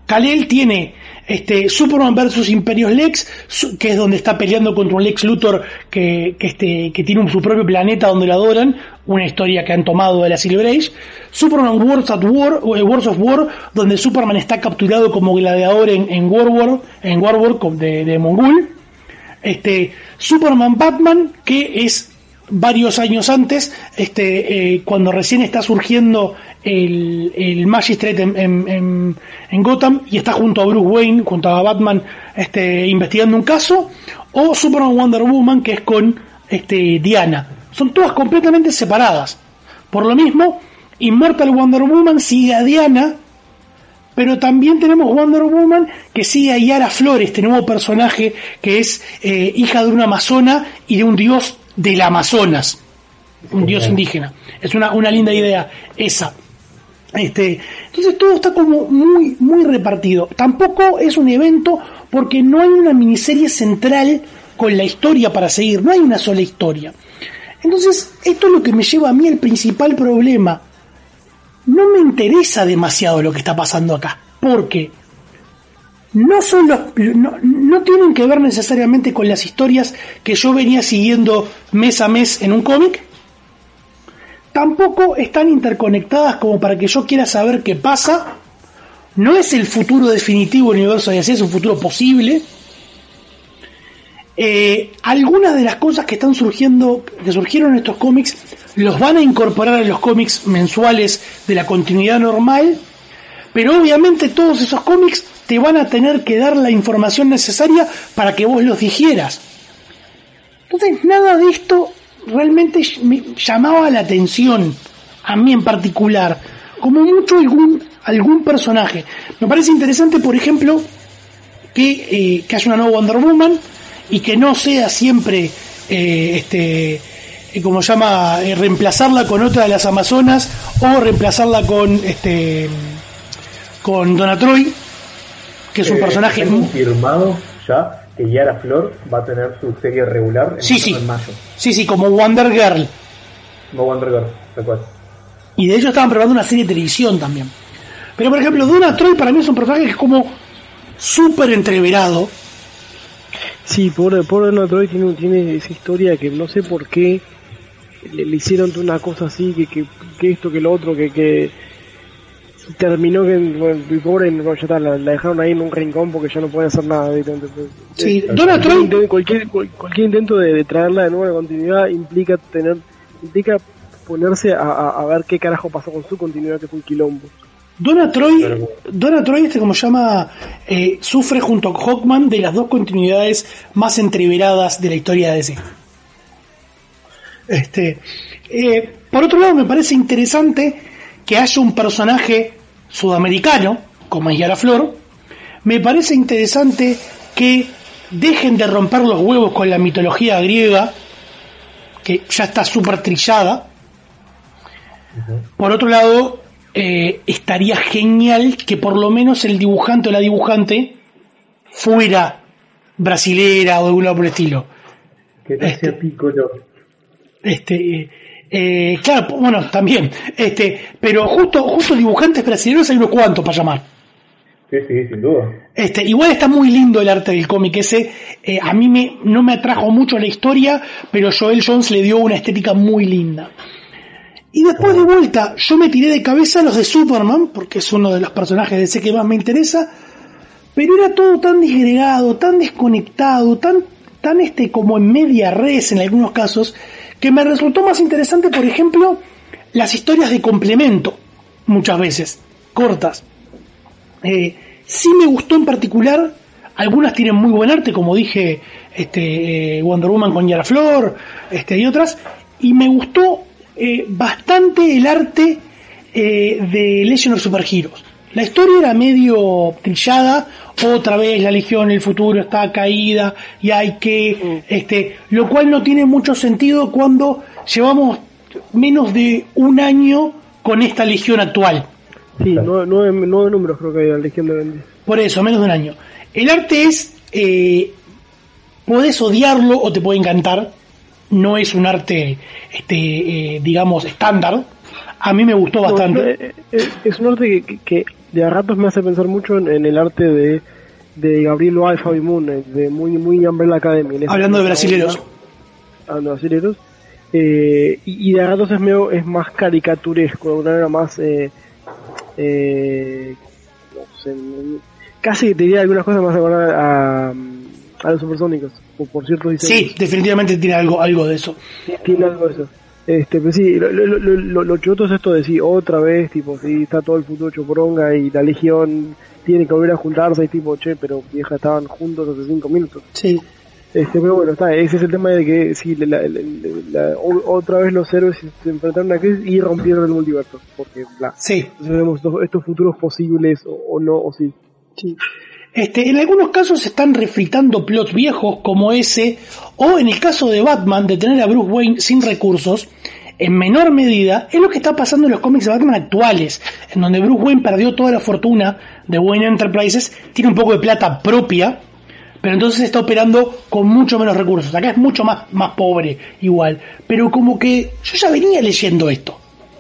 Kal-El tiene Superman vs Imperious Lex, que es donde está peleando contra un Lex Luthor que tiene su propio planeta donde lo adoran, una historia que han tomado de la Silver Age. Superman Wars of War, donde Superman está capturado como gladiador en Warworld de Mongul. Superman Batman, que es varios años antes, cuando recién está surgiendo el Magistrate en Gotham y está junto a Bruce Wayne, junto a Batman, investigando un caso. O Superman Wonder Woman, que es con Diana. Son todas completamente separadas. Por lo mismo, Immortal Wonder Woman sigue a Diana, pero también tenemos Wonder Woman que sigue a Yara Flor, este nuevo personaje que es hija de una amazona y de un dios del Amazonas, un dios indígena. Es una linda idea esa. Entonces todo está como muy muy repartido. Tampoco es un evento porque no hay una miniserie central con la historia para seguir, no hay una sola historia. Entonces esto es lo que me lleva a mí el principal problema. No me interesa demasiado lo que está pasando acá, porque no tienen que ver necesariamente con las historias que yo venía siguiendo mes a mes en un cómic. Tampoco están interconectadas como para que yo quiera saber qué pasa. No es el futuro definitivo del universo de DC, es un futuro posible. Algunas de las cosas que surgieron en estos cómics, los van a incorporar en los cómics mensuales de la continuidad normal, pero obviamente todos esos cómics te van a tener que dar la información necesaria para que vos los digieras. Entonces nada de esto realmente me llamaba la atención, a mí en particular, como mucho algún personaje. Me parece interesante, por ejemplo, que haya una nueva Wonder Woman y que no sea siempre como se llama, reemplazarla con otra de las Amazonas o reemplazarla con Donna Troy, que es un personaje ¿está confirmado ya que Yara Flor va a tener su serie regular en mayo? Sí, como Wonder Girl. Como Wonder Girl, tal cual. Y de hecho estaban probando una serie de televisión también. Pero por ejemplo, Donna Troy para mí es un personaje que es como súper entreverado. Sí, pobre Donna Troy tiene esa historia que no sé por qué le hicieron una cosa así, que esto, que lo otro, que terminó que pobre, ya está, la dejaron ahí en un rincón porque ya no pueden hacer nada. Sí, Donna Troy, cualquier intento de traerla de nuevo a la continuidad implica ponerse a ver qué carajo pasó con su continuidad, que fue un quilombo. Donna Troy, como se llama, sufre junto a Hawkman de las dos continuidades más entreveradas de la historia de DC. Por otro lado, me parece interesante que haya un personaje sudamericano como es Yara Flor. Me parece interesante que dejen de romper los huevos con la mitología griega, que ya está súper trillada. Por otro lado, estaría genial que por lo menos el dibujante o la dibujante fuera brasilera o de algún lado por el estilo. Que no sea Piccolo. Claro, bueno, también. Pero justo dibujantes brasileños hay unos cuantos para llamar. Sí, sin duda. Igual está muy lindo el arte del cómic ese. A mí no me atrajo mucho la historia, pero Joel Jones le dio una estética muy linda. Y después de vuelta, yo me tiré de cabeza a los de Superman, porque es uno de los personajes de DC que más me interesa, pero era todo tan disgregado, tan desconectado, tan como en media res en algunos casos, que me resultó más interesante, por ejemplo, las historias de complemento, muchas veces, cortas. Sí me gustó en particular, algunas tienen muy buen arte, como dije, Wonder Woman con Yara Flor, y otras, y me gustó bastante el arte de Legend of Super Heroes. La historia era medio trillada, otra vez la Legión, el futuro está caída y hay que, lo cual no tiene mucho sentido cuando llevamos menos de un año con esta Legión actual. Sí, 9 números creo que hay la Legión de Bendis. Por eso, menos de un año. El arte es, podés odiarlo o te puede encantar. No es un arte, digamos, estándar. a mí me gustó bastante. Es un arte que de a ratos me hace pensar mucho en el arte de Gabriel Loa y Fabi Moon, de muy Umbrella Academy. Hablando de brasileros. Hablando de brasileros. Y de a ratos es más caricaturesco, de una manera más... no sé, casi te diría algunas cosas más acordar a los Supersónicos, por cierto. Sí, definitivamente tiene algo de eso. Tiene algo de eso. Pero sí, lo choto es esto de sí, otra vez, tipo, sí, está todo el futuro hecho poronga y la Legión tiene que volver a juntarse y tipo, che, pero vieja, estaban juntos hace 5 minutos. Sí. Pero bueno, ese es el tema de que sí, otra vez los héroes se enfrentaron a crisis y rompieron el multiverso, porque sí. Vemos estos futuros posibles o no, o sí. Sí. En algunos casos se están refritando plots viejos como ese, o en el caso de Batman, de tener a Bruce Wayne sin recursos, en menor medida es lo que está pasando en los cómics de Batman actuales, en donde Bruce Wayne perdió toda la fortuna de Wayne Enterprises, tiene un poco de plata propia, pero entonces está operando con mucho menos recursos. Acá es mucho más pobre igual, pero como que yo ya venía leyendo esto.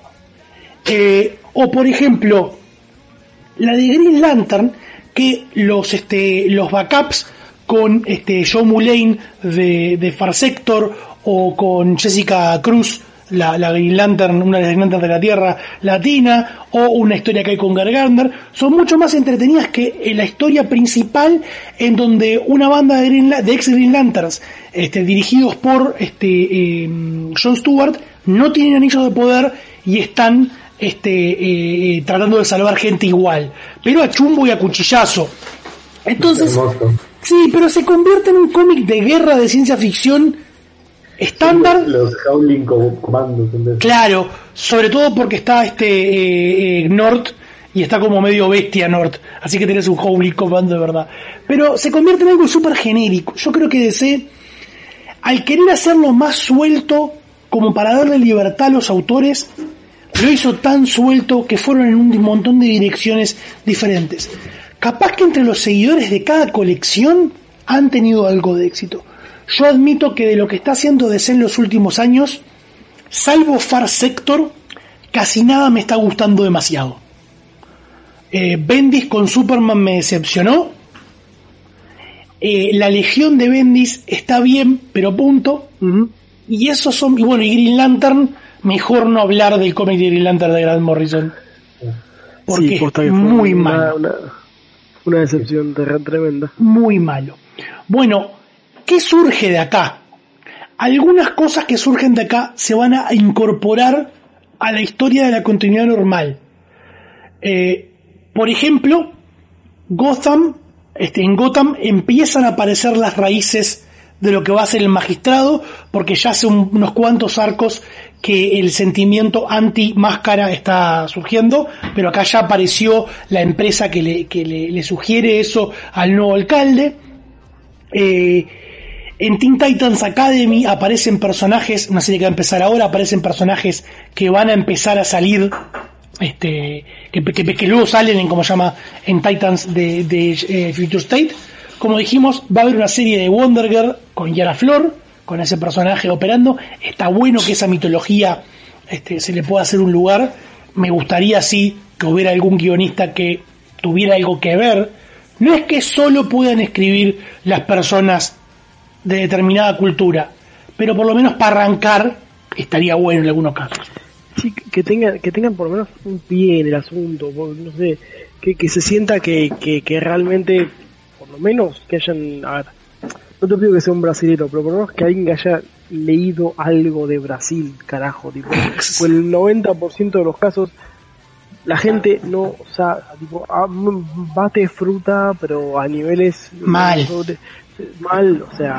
O por ejemplo, la de Green Lantern, que los backups con Joe Mulane de Far Sector, o con Jessica Cruz, la Green Lantern, una de las Green Lanterns de la Tierra latina, o una historia que hay con Guy Gardner, son mucho más entretenidas que la historia principal, en donde una banda de ex Green Lanterns dirigidos por Jon Stewart no tienen anillos de poder y están tratando de salvar gente igual, pero a chumbo y a cuchillazo. Entonces, sí, pero se convierte en un cómic de guerra de ciencia ficción estándar. Los Howling Commandos. Claro, sobre todo porque está North y está como medio bestia North, así que tenés un Howling Commando de verdad. Pero se convierte en algo súper genérico. Yo creo que DC, al querer hacerlo más suelto, como para darle libertad a los autores, lo hizo tan suelto que fueron en un montón de direcciones diferentes. Capaz que entre los seguidores de cada colección han tenido algo de éxito. Yo admito que de lo que está haciendo DC en los últimos años, salvo Far Sector, casi nada me está gustando demasiado. Bendis con Superman me decepcionó. La Legión de Bendis está bien, pero punto. Y esos son... Y bueno, y Green Lantern, mejor no hablar del cómic de Green Lantern de Grant Morrison, porque sí, es muy malo. Una decepción tremenda. Muy malo. Bueno, ¿qué surge de acá? Algunas cosas que surgen de acá se van a incorporar a la historia de la continuidad normal. Por ejemplo, en Gotham empiezan a aparecer las raíces de lo que va a ser el magistrado, porque ya hace unos cuantos arcos que el sentimiento anti-máscara está surgiendo, pero acá ya apareció la empresa que le sugiere eso al nuevo alcalde. En Teen Titans Academy aparecen personajes, una serie que va a empezar ahora, aparecen personajes que van a empezar a salir, que luego salen en Titans de Future State. Como dijimos, va a haber una serie de Wonder Girl con Yara Flor, con ese personaje operando. Está bueno que esa mitología se le pueda hacer un lugar. Me gustaría sí que hubiera algún guionista que tuviera algo que ver. No es que solo puedan escribir las personas de determinada cultura, pero por lo menos para arrancar estaría bueno en algunos casos. Sí, que tengan por lo menos un pie en el asunto, no sé, que se sienta que realmente, por lo menos que hayan, a ver, no te pido que sea un brasilero, pero por lo menos que alguien haya leído algo de Brasil, carajo, tipo, pues el 90% de los casos la gente no, o sea, tipo, bate fruta, pero a niveles mal, o sea,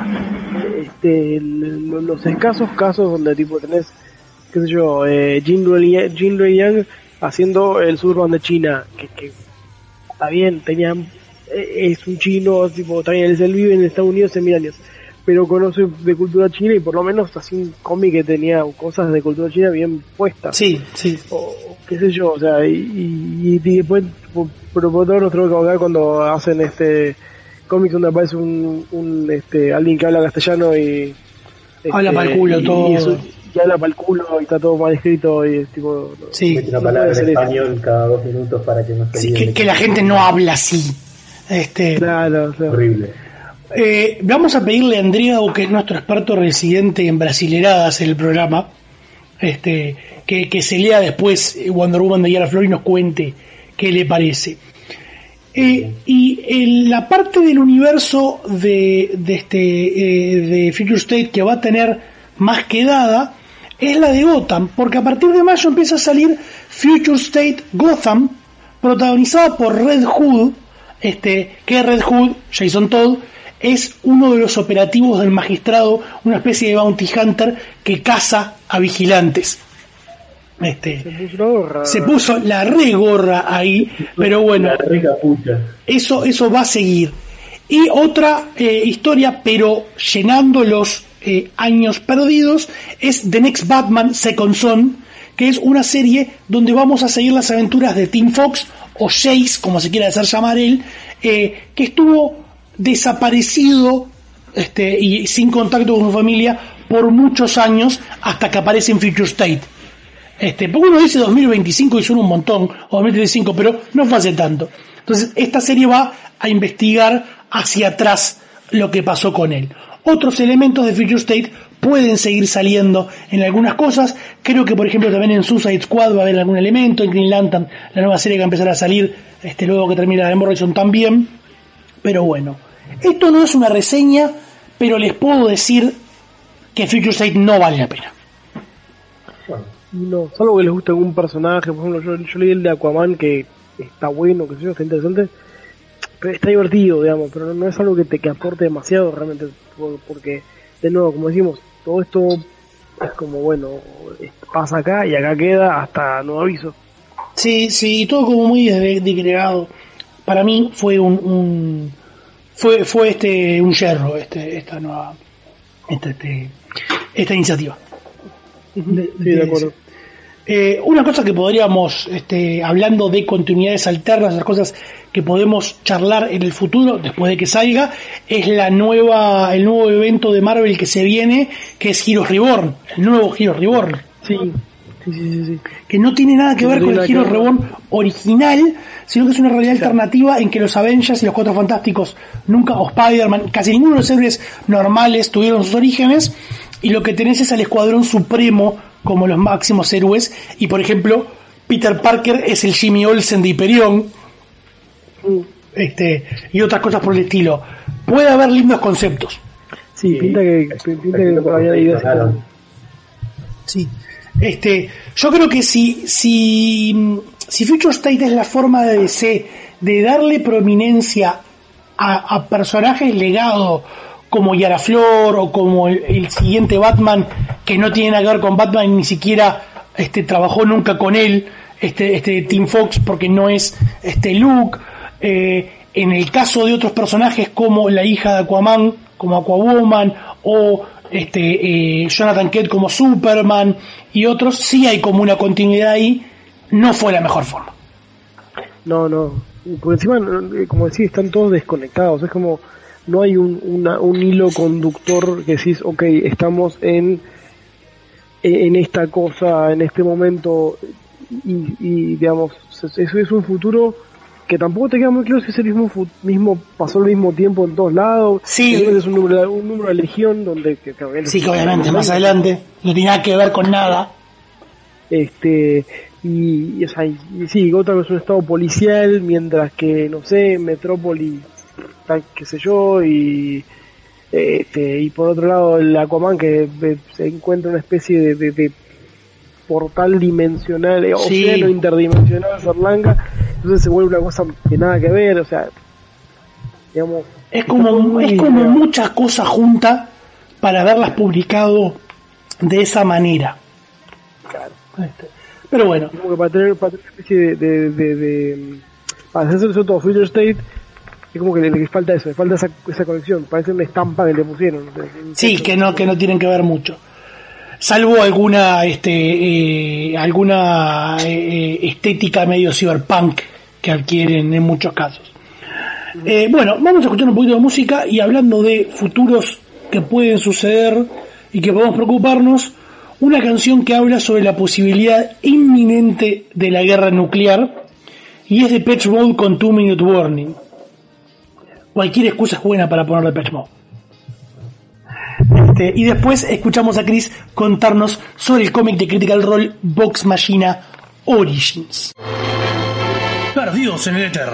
los escasos casos donde tipo tenés, qué sé yo, Jin Rui Yang haciendo el Superman de China, que está bien, es un chino, tipo, también él vive en Estados Unidos hace 1000 años, pero conoce de cultura china y por lo menos así un cómic que tenía cosas de cultura china bien puestas. Sí. O qué sé yo, o sea, y después, pero por todo nos tenemos que hablar cuando hacen cómics donde aparece un alguien que habla castellano y habla para el culo todo. que habla para el culo y está todo mal escrito y es tipo... Sí. Mete una palabra en español cada 2 minutos para que no se Sí, olviden que la gente no habla así. Claro. Horrible. Vamos a pedirle a Andrigo, que es nuestro experto residente en brasileradas en el programa, que se lea después Wonder Woman de Yara Flor y nos cuente qué le parece. Y en la parte del universo de Future State que va a tener más quedada es la de Gotham, porque a partir de mayo empieza a salir Future State Gotham, protagonizada por Red Hood, que Red Hood, Jason Todd, es uno de los operativos del magistrado, una especie de bounty hunter que caza a vigilantes. Se puso la re gorra ahí, pero bueno, eso va a seguir. Y otra historia, pero llenando los años perdidos, es The Next Batman Second Son, que es una serie donde vamos a seguir las aventuras de Tim Fox, o Chase, como se quiera hacer llamar él, que estuvo desaparecido y sin contacto con su familia por muchos años hasta que aparece en Future State. Porque uno dice 2025 y suena un montón, o 2035, pero no fue hace tanto. Entonces esta serie va a investigar hacia atrás lo que pasó con él. Otros elementos de Future State pueden seguir saliendo en algunas cosas. Creo que por ejemplo también en Suicide Squad va a haber algún elemento, en Green Lantern, la nueva serie que va a empezar a salir luego que termine la de Morrison también. Pero bueno, esto no es una reseña, pero les puedo decir que Future State no vale la pena. No, salvo que les guste algún personaje. Por ejemplo, yo leí el de Aquaman, que está bueno, que sé yo, está interesante, pero está divertido, digamos, pero no es algo que aporte demasiado realmente, porque de nuevo, como decimos, todo esto es como, bueno, pasa acá y acá queda hasta nuevo aviso. Sí, todo como muy disgregado. Para mí fue un yerro esta nueva esta iniciativa. Sí, de acuerdo. Una cosa que podríamos, hablando de continuidades alternas, las cosas que podemos charlar en el futuro, después de que salga, es el nuevo evento de Marvel que se viene, que es Heroes Reborn, el nuevo Heroes Reborn. Sí. Que no tiene nada que ver con el Heroes Reborn original, sino que es una realidad alternativa en que los Avengers y los Cuatro Fantásticos o Spider-Man, casi ninguno de los héroes normales tuvieron sus orígenes, y lo que tenés es al Escuadrón Supremo como los máximos héroes, y por ejemplo Peter Parker es el Jimmy Olsen de Hyperion, y otras cosas por el estilo. Puede haber lindos conceptos. Sí, pinta que había leído. Sí. Yo creo que si Future State es la forma de DC de darle prominencia a personajes legados como Yara Flor o como el siguiente Batman, que no tiene nada que ver con Batman, ni siquiera trabajó nunca con él, Tim Fox, porque no es Luke. En el caso de otros personajes como la hija de Aquaman, como Aquawoman, o Jonathan Kent como Superman y otros, sí hay como una continuidad ahí. No fue la mejor forma. No, por encima, como decís, están todos desconectados. Es como no hay un hilo conductor que decís, ok, estamos en esta cosa, en este momento, y digamos, eso es un futuro que tampoco te queda muy claro si es el mismo pasó al mismo tiempo en todos lados. Sí. Es un número de legión donde que obviamente más adelante no tiene nada que ver con nada. Sí, Gotham es un estado policial, mientras que, no sé, Metrópolis, qué sé yo, y por otro lado el Aquaman, que se encuentra una especie de portal dimensional, océano interdimensional, Zarlanga, entonces se vuelve una cosa que nada que ver, o sea, digamos, es como muchas cosas juntas para haberlas publicado de esa manera. Claro. Pero bueno, como que para tener una especie para hacerse todo Future State, es como que le falta eso, le falta esa conexión, parece una estampa que le pusieron. Sí, que no tienen que ver mucho, salvo alguna estética medio cyberpunk que adquieren en muchos casos. Bueno, vamos a escuchar un poquito de música, y hablando de futuros que pueden suceder y que podemos preocuparnos, una canción que habla sobre la posibilidad inminente de la guerra nuclear, y es de Depeche Mode con 2 Minute Warning. Cualquier excusa es buena para poner Depeche Mode. Y después escuchamos a Chris contarnos sobre el cómic de Critical Role Vox Machina Origins. Perdidos en el éter.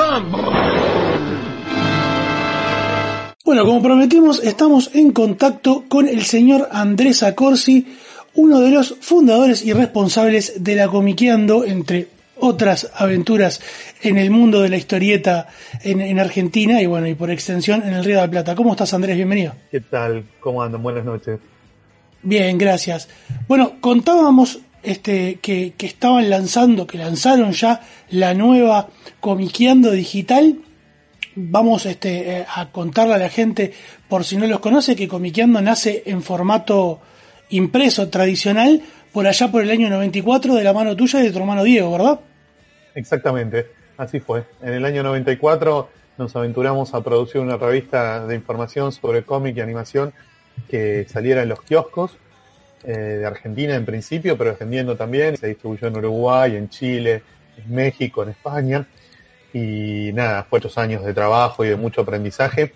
Bueno, como prometimos, estamos en contacto con el señor Andrés Accorsi, uno de los fundadores y responsables de la Comiqueando, entre otras aventuras en el mundo de la historieta en Argentina y bueno, y por extensión en el Río de la Plata. ¿Cómo estás, Andrés? Bienvenido. ¿Qué tal? ¿Cómo andan? Buenas noches. Bien, gracias. Bueno, contábamos que lanzaron ya la nueva Comiqueando digital. Vamos a contarle a la gente, por si no los conoce, que Comiqueando nace en formato impreso tradicional por allá por el año 94 de la mano tuya y de tu hermano Diego, ¿verdad? Exactamente, así fue. En el año 94 nos aventuramos a producir una revista de información sobre cómic y animación que saliera en los kioscos de Argentina en principio, pero extendiendo también. Se distribuyó en Uruguay, en Chile, en México, en España. Y nada, fue 8 años de trabajo y de mucho aprendizaje.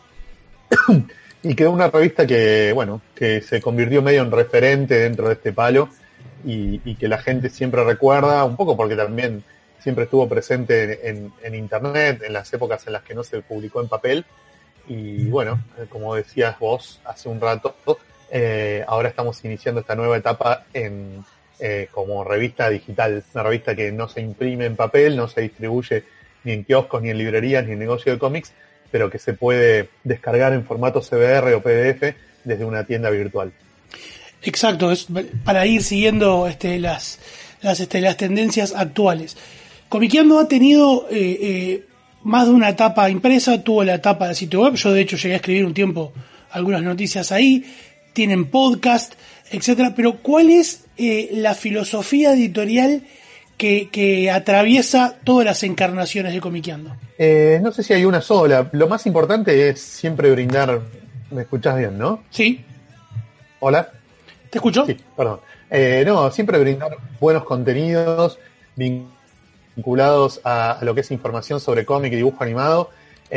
Y quedó una revista que se convirtió medio en referente dentro de este palo y que la gente siempre recuerda, un poco porque también siempre estuvo presente en internet, en las épocas en las que no se publicó en papel. Y bueno, como decías vos hace un rato, ahora estamos iniciando esta nueva etapa como revista digital, una revista que no se imprime en papel, no se distribuye ni en kioscos, ni en librerías, ni en negocio de cómics, pero que se puede descargar en formato CBR o PDF desde una tienda virtual. Exacto, es para ir siguiendo las tendencias actuales. Comiqueando ha tenido más de una etapa impresa, tuvo la etapa de sitio web, yo de hecho llegué a escribir un tiempo algunas noticias ahí, tienen podcast, etcétera, pero ¿cuál es la filosofía editorial que atraviesa todas las encarnaciones de Comiqueando? No sé si hay una sola. Lo más importante es siempre brindar... ¿Me escuchás bien, no? Sí. ¿Hola? ¿Te escucho? Sí, perdón. Siempre brindar buenos contenidos vinculados a lo que es información sobre cómic y dibujo animado.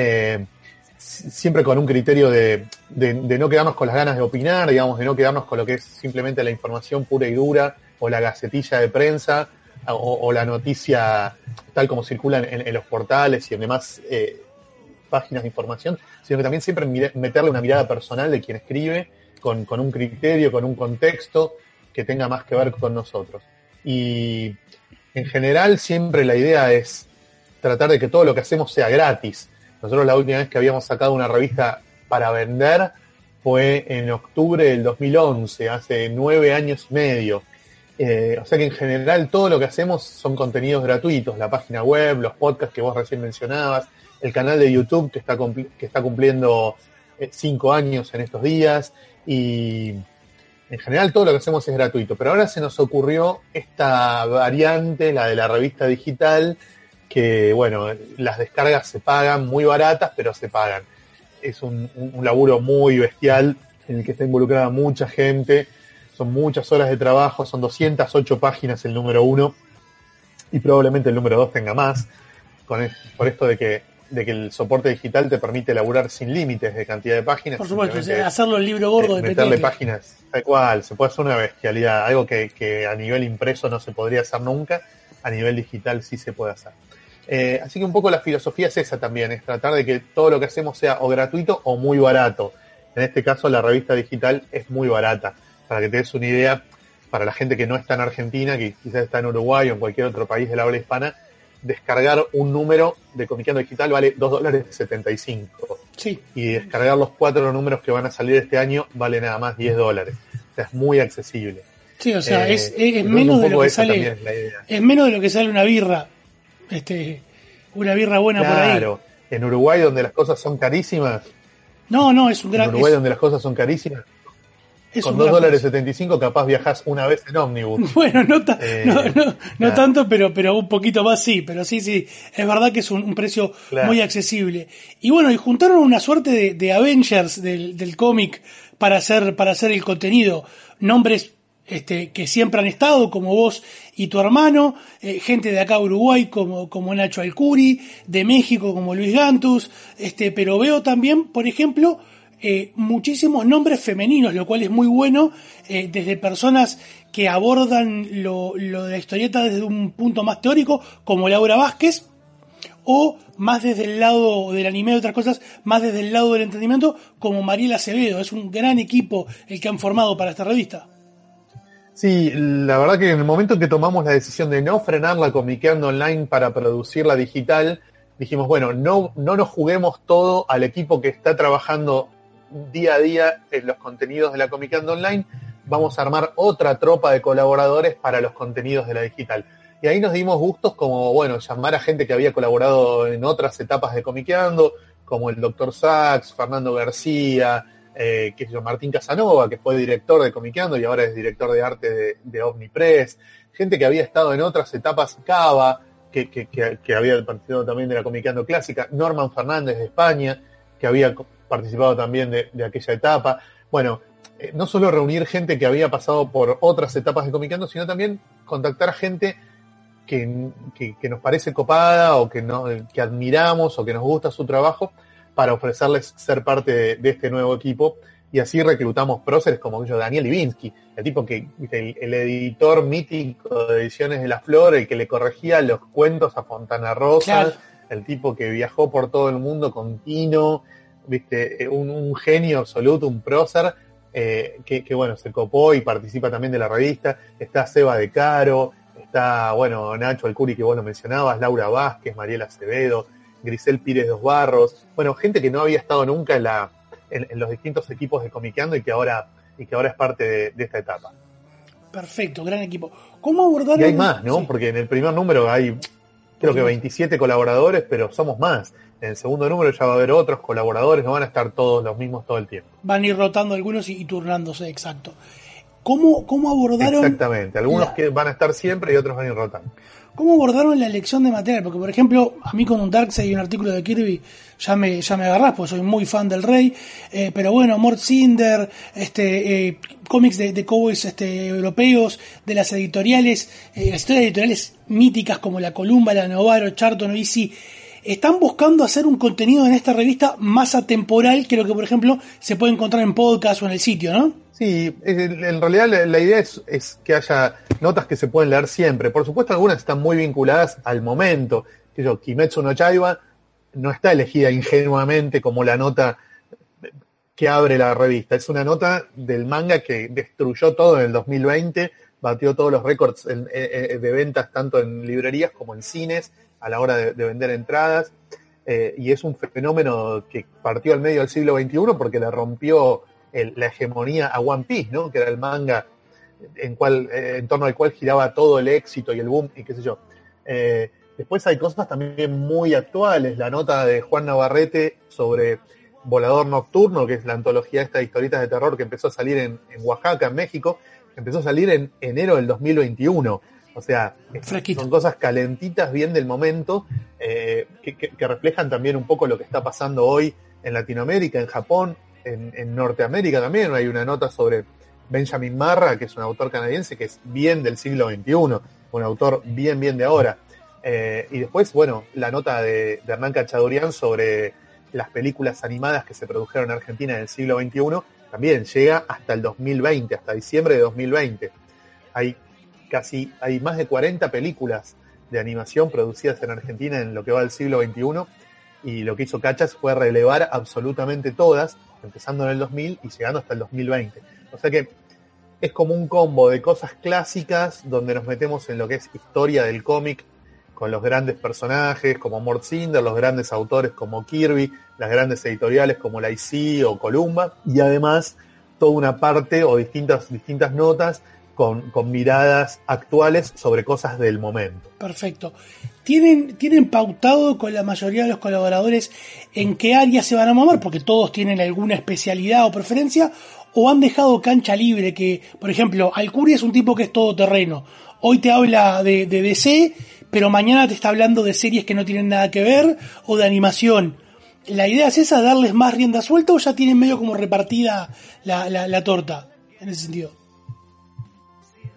Siempre con un criterio de no quedarnos con las ganas de opinar, digamos, de no quedarnos con lo que es simplemente la información pura y dura o la gacetilla de prensa o la noticia tal como circula en los portales y en demás páginas de información, sino que también siempre meterle una mirada personal de quien escribe, con un criterio, con un contexto que tenga más que ver con nosotros. Y en general siempre la idea es tratar de que todo lo que hacemos sea gratis. Nosotros la última vez que habíamos sacado una revista para vender fue en octubre del 2011, hace 9 años y medio. O sea que en general todo lo que hacemos son contenidos gratuitos, la página web, los podcasts que vos recién mencionabas, el canal de YouTube que está cumpliendo 5 años en estos días, y en general todo lo que hacemos es gratuito. Pero ahora se nos ocurrió esta variante, la de la revista digital, que bueno, las descargas se pagan, muy baratas, pero se pagan. Es un laburo muy bestial en el que está involucrada mucha gente. Son muchas horas de trabajo, son 208 páginas el número 1 y probablemente el número 2 tenga más, por esto de que el soporte digital te permite elaborar sin límites de cantidad de páginas. Por supuesto, hacerlo el libro gordo de meterle páginas, tal cual, se puede hacer una bestialidad, algo que a nivel impreso no se podría hacer nunca, a nivel digital sí se puede hacer. Así que un poco la filosofía es esa también, es tratar de que todo lo que hacemos sea o gratuito o muy barato. En este caso la revista digital es muy barata. Para que te des una idea, para la gente que no está en Argentina, que quizás está en Uruguay o en cualquier otro país del habla hispana, descargar un número de Comiqueando digital vale $2.75. Sí. Y descargar los 4 números que van a salir este año vale nada más $10. O sea, es muy accesible. Sí, o sea, es menos de lo que sale. Es menos de lo que sale una birra. Una birra buena por ahí. Claro. En Uruguay, donde las cosas son carísimas. No, es un gran. En Uruguay, donde las cosas son carísimas. Con $2.75 capaz viajás una vez en ómnibus. Bueno, no tanto, pero un poquito más sí. Pero sí, es verdad que es un precio muy accesible. Y bueno, y juntaron una suerte de Avengers del cómic para hacer el contenido. Nombres que siempre han estado, como vos y tu hermano, gente de acá de Uruguay como Nacho Alcuri, de México como Luis Gantus, pero veo también, por ejemplo, muchísimos nombres femeninos, lo cual es muy bueno, desde personas que abordan lo de la historieta desde un punto más teórico, como Laura Vázquez, o más desde el lado del anime y otras cosas, más desde el lado del entretenimiento, como Mariela Acevedo. Es un gran equipo el que han formado para esta revista. Sí, la verdad que en el momento en que tomamos la decisión de no frenar la Comiqueando Online para producirla digital, dijimos, bueno, no nos juguemos todo al equipo que está trabajando día a día en los contenidos de la Comiqueando Online, vamos a armar otra tropa de colaboradores para los contenidos de la digital. Y ahí nos dimos gustos como, bueno, llamar a gente que había colaborado en otras etapas de Comiqueando, como el Dr. Sachs, Fernando García, Martín Casanova, que fue director de Comiqueando y ahora es director de arte de Omnipress, gente que había estado en otras etapas, Cava, que había participado también de la Comiqueando clásica, Norman Fernández de España, que había participado también de aquella etapa. Bueno, no solo reunir gente que había pasado por otras etapas de Comiqueando, sino también contactar a gente que nos parece copada o que admiramos o que nos gusta su trabajo, para ofrecerles ser parte de este nuevo equipo, y así reclutamos próceres como Daniel Ivinsky, el tipo el editor mítico de Ediciones de la Flor, el que le corregía los cuentos a Fontana Rosa, claro. El tipo que viajó por todo el mundo con Tino, un genio absoluto, un prócer, que bueno, se copó y participa también de la revista. Está Seba De Caro, está, bueno, Nacho Alcuri, que vos lo mencionabas, Laura Vázquez, Mariela Acevedo, Grisel Pires Dos Barros, bueno, gente que no había estado nunca en los distintos equipos de Comiqueando y que ahora es parte de esta etapa. Perfecto, gran equipo. ¿Cómo abordaron? Y hay más, ¿no? Sí. Porque en el primer número hay, creo que 27 colaboradores, pero somos más. En el segundo número ya va a haber otros colaboradores, no van a estar todos los mismos todo el tiempo. Van a ir rotando algunos y turnándose, exacto. ¿Cómo abordaron? Exactamente, algunos que van a estar siempre y otros van a ir rotando. ¿Cómo abordaron la elección de material? Porque, por ejemplo, a mí con un Darkseid y un artículo de Kirby ya me agarrás, porque soy muy fan del Rey, pero bueno, Mort Cinder, cómics de cowboys europeos, de las editoriales, las historias editoriales míticas como La Columba, La Novaro, Charlton, DC, están buscando hacer un contenido en esta revista más atemporal que lo que, por ejemplo, se puede encontrar en podcast o en el sitio, ¿no? Sí, en realidad la idea es que haya notas que se pueden leer siempre. Por supuesto, algunas están muy vinculadas al momento. Kimetsu no Yaiba no está elegida ingenuamente como la nota que abre la revista. Es una nota del manga que destruyó todo en el 2020, batió todos los récords de ventas tanto en librerías como en cines a la hora de vender entradas. Y es un fenómeno que partió al medio del siglo XXI porque le rompió la hegemonía a One Piece, ¿no? Que era el manga en torno al cual giraba todo el éxito y el boom y qué sé yo. Después hay cosas también muy actuales. La nota de Juan Navarrete sobre Volador Nocturno, que es la antología esta de historietas de terror que empezó a salir en Oaxaca, en México, empezó a salir en enero del 2021. O sea, son cosas calentitas, bien del momento, que reflejan también un poco lo que está pasando hoy en Latinoamérica, en Japón, en Norteamérica también. Hay una nota sobre Benjamin Marra, que es un autor canadiense que es bien del siglo XXI, un autor bien de ahora. Y después, bueno, la nota de Hernán Cachadurian sobre las películas animadas que se produjeron en Argentina en el siglo XXI, también llega hasta el 2020, hasta diciembre de 2020. Hay más de 40 películas de animación producidas en Argentina en lo que va del siglo XXI, y lo que hizo Cachas fue relevar absolutamente todas, empezando en el 2000 y llegando hasta el 2020. O sea que es como un combo de cosas clásicas donde nos metemos en lo que es historia del cómic, con los grandes personajes como Mort Cinder, los grandes autores como Kirby, las grandes editoriales como la IC o Columba, y además toda una parte o distintas notas con miradas actuales sobre cosas del momento. Perfecto. ¿Tienen pautado con la mayoría de los colaboradores en qué área se van a mover? Porque todos tienen alguna especialidad o preferencia, o han dejado cancha libre, que, por ejemplo, Alcuri es un tipo que es todoterreno. Hoy te habla de DC, pero mañana te está hablando de series que no tienen nada que ver, o de animación. ¿La idea es esa, darles más rienda suelta, o ya tienen medio como repartida la torta, en ese sentido?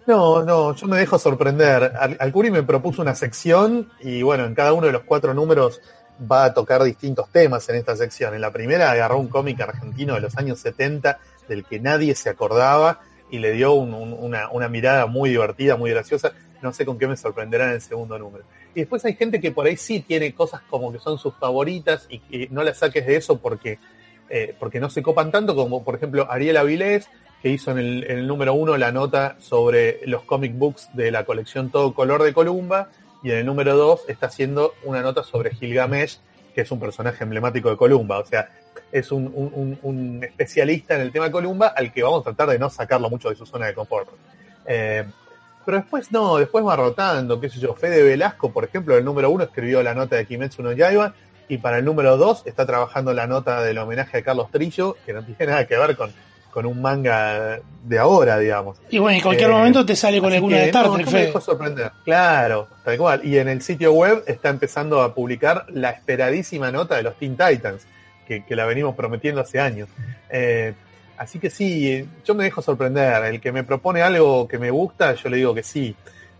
No, yo me dejo sorprender. Alcuri me propuso una sección y bueno, en cada uno de los 4 números va a tocar distintos temas en esta sección. En la primera agarró un cómic argentino de los años 70 del que nadie se acordaba y le dio una mirada muy divertida, muy graciosa. No sé con qué me sorprenderá en el segundo número. Y después hay gente que por ahí sí tiene cosas como que son sus favoritas y que no las saques de eso porque no se copan tanto, como por ejemplo Ariel Avilés, que hizo en el número 1 la nota sobre los comic books de la colección Todo Color de Columba, y en el número 2 está haciendo una nota sobre Gilgamesh, que es un personaje emblemático de Columba. O sea, es un especialista en el tema de Columba al que vamos a tratar de no sacarlo mucho de su zona de confort. Pero después va rotando, qué sé yo. Fede Velasco, por ejemplo, en el número 1 escribió la nota de Kimetsu no Yaiba, y para el número 2 está trabajando la nota del homenaje a Carlos Trillo, que no tiene nada que ver con un manga de ahora, digamos. Y bueno, en cualquier momento te sale con alguna de Star Trek, me dejó sorprender. Claro, tal cual. Y en el sitio web está empezando a publicar la esperadísima nota de los Teen Titans, que la venimos prometiendo hace años. Así que sí, yo me dejo sorprender. El que me propone algo que me gusta, yo le digo que sí.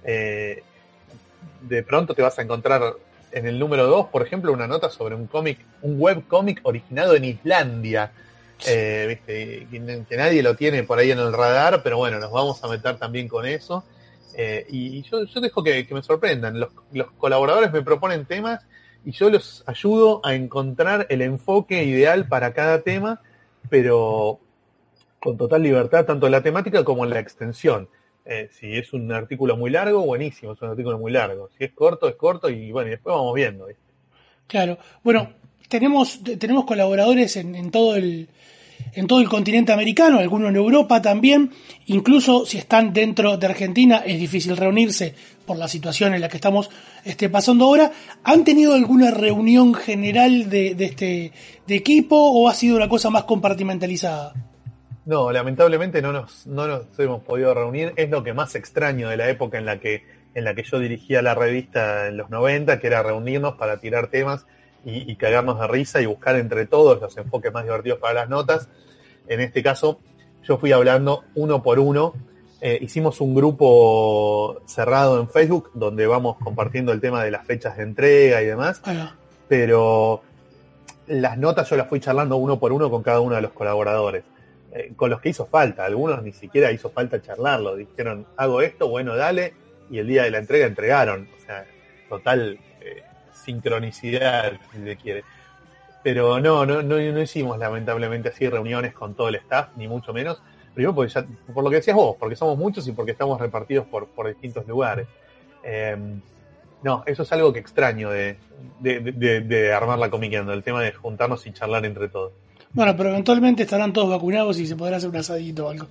De pronto te vas a encontrar en el número 2, por ejemplo, una nota sobre un webcómic originado en Islandia. ¿Viste? Que nadie lo tiene por ahí en el radar, pero bueno, nos vamos a meter también con eso. Y yo dejo que me sorprendan. Los colaboradores me proponen temas y yo los ayudo a encontrar el enfoque ideal para cada tema, pero con total libertad, tanto en la temática como en la extensión. Si es un artículo muy largo, buenísimo, es un artículo muy largo. Si es corto, y bueno, y después vamos viendo, ¿viste? Claro. Bueno, tenemos colaboradores en todo el continente americano, algunos en Europa también. Incluso si están dentro de Argentina es difícil reunirse por la situación en la que estamos pasando ahora. ¿Han tenido alguna reunión general de equipo o ha sido una cosa más compartimentalizada? No, lamentablemente no nos hemos podido reunir. Es lo que más extraño de la época en la que yo dirigía la revista en los 90, que era reunirnos para tirar temas y cagarnos de risa y buscar entre todos los enfoques más divertidos para las notas. En este caso, yo fui hablando uno por uno. Hicimos un grupo cerrado en Facebook donde vamos compartiendo el tema de las fechas de entrega y demás. Pero las notas yo las fui charlando uno por uno con cada uno de los colaboradores. Con los que hizo falta. Algunos ni siquiera hizo falta charlarlo. Dijeron, hago esto, bueno, dale. Y el día de la entrega entregaron. O sea, total sincronicidad, si se quiere. Pero no hicimos lamentablemente así reuniones con todo el staff, ni mucho menos. Primero porque por lo que decías vos, porque somos muchos y porque estamos repartidos por distintos lugares. No, eso es algo que extraño de armar la Comiqueando, el tema de juntarnos y charlar entre todos. Bueno, pero eventualmente estarán todos vacunados y se podrá hacer un asadito o algo.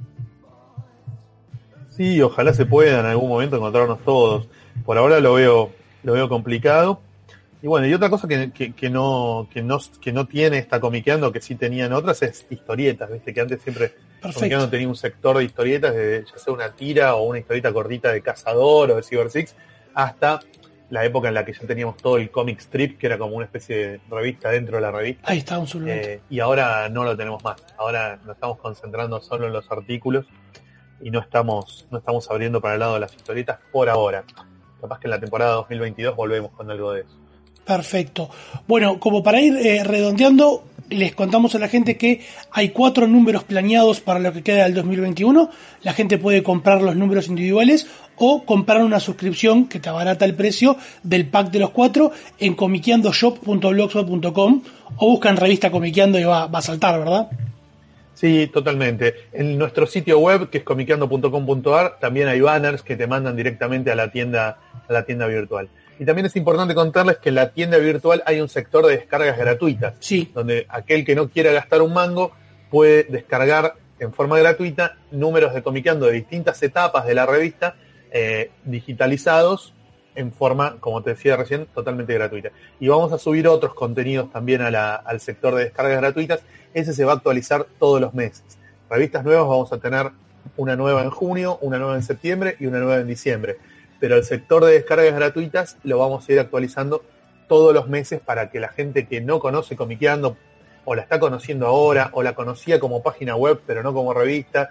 Sí, ojalá se pueda en algún momento encontrarnos todos. Por ahora lo veo complicado. Y bueno, y otra cosa que no tiene esta Comiqueando, que sí tenían otras, es historietas, viste que antes siempre Comiqueando tenía un sector de historietas, ya sea una tira o una historieta cortita de Cazador o de Cyber Six, hasta la época en la que ya teníamos todo el comic strip, que era como una especie de revista dentro de la revista. Ahí está, un suplemento. Y ahora no lo tenemos más. Ahora nos estamos concentrando solo en los artículos y no estamos abriendo para el lado de las historietas por ahora. Capaz que en la temporada 2022 volvemos con algo de eso. Perfecto. Bueno, como para ir redondeando, les contamos a la gente que hay 4 números planeados para lo que queda del 2021. La gente puede comprar los números individuales o comprar una suscripción que te abarata el precio del pack de los 4 en comiqueandoshop.blogspot.com o buscan revista Comiqueando y va a saltar, ¿verdad? Sí, totalmente. En nuestro sitio web, que es comiqueando.com.ar, también hay banners que te mandan directamente a la tienda virtual. Y también es importante contarles que en la tienda virtual hay un sector de descargas gratuitas, sí, donde aquel que no quiera gastar un mango puede descargar en forma gratuita números de Comiqueando de distintas etapas de la revista, digitalizados en forma, como te decía recién, totalmente gratuita. Y vamos a subir otros contenidos también al sector de descargas gratuitas. Ese se va a actualizar todos los meses. Revistas nuevas vamos a tener una nueva en junio, una nueva en septiembre y una nueva en diciembre. Pero el sector de descargas gratuitas lo vamos a ir actualizando todos los meses para que la gente que no conoce Comiqueando, o la está conociendo ahora, o la conocía como página web pero no como revista,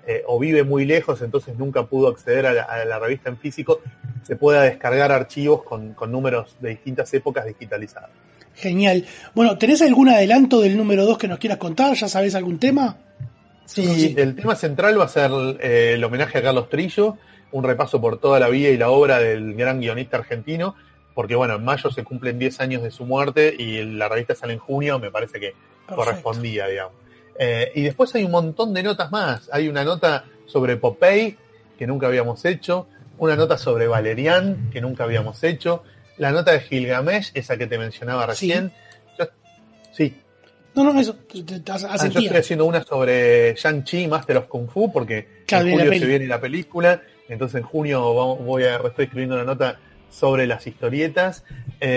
o vive muy lejos, entonces nunca pudo acceder a la revista en físico, se pueda descargar archivos con números de distintas épocas digitalizados. Genial. Bueno, ¿tenés algún adelanto del número 2 que nos quieras contar? ¿Ya sabés algún tema? Sí, el tema central va a ser el homenaje a Carlos Trillo, un repaso por toda la vida y la obra del gran guionista argentino, porque bueno, en mayo se cumplen 10 años de su muerte y la revista sale en junio, me parece que correspondía, digamos. Y después hay un montón de notas más. Hay una nota sobre Popeye, que nunca habíamos hecho, una nota sobre Valerian, que nunca habíamos hecho, la nota de Gilgamesh, esa que te mencionaba recién. Sí. No, eso. Yo estoy haciendo una sobre Shang-Chi, Master of Kung Fu, porque en julio se viene la película, entonces en junio estoy escribiendo una nota sobre las historietas.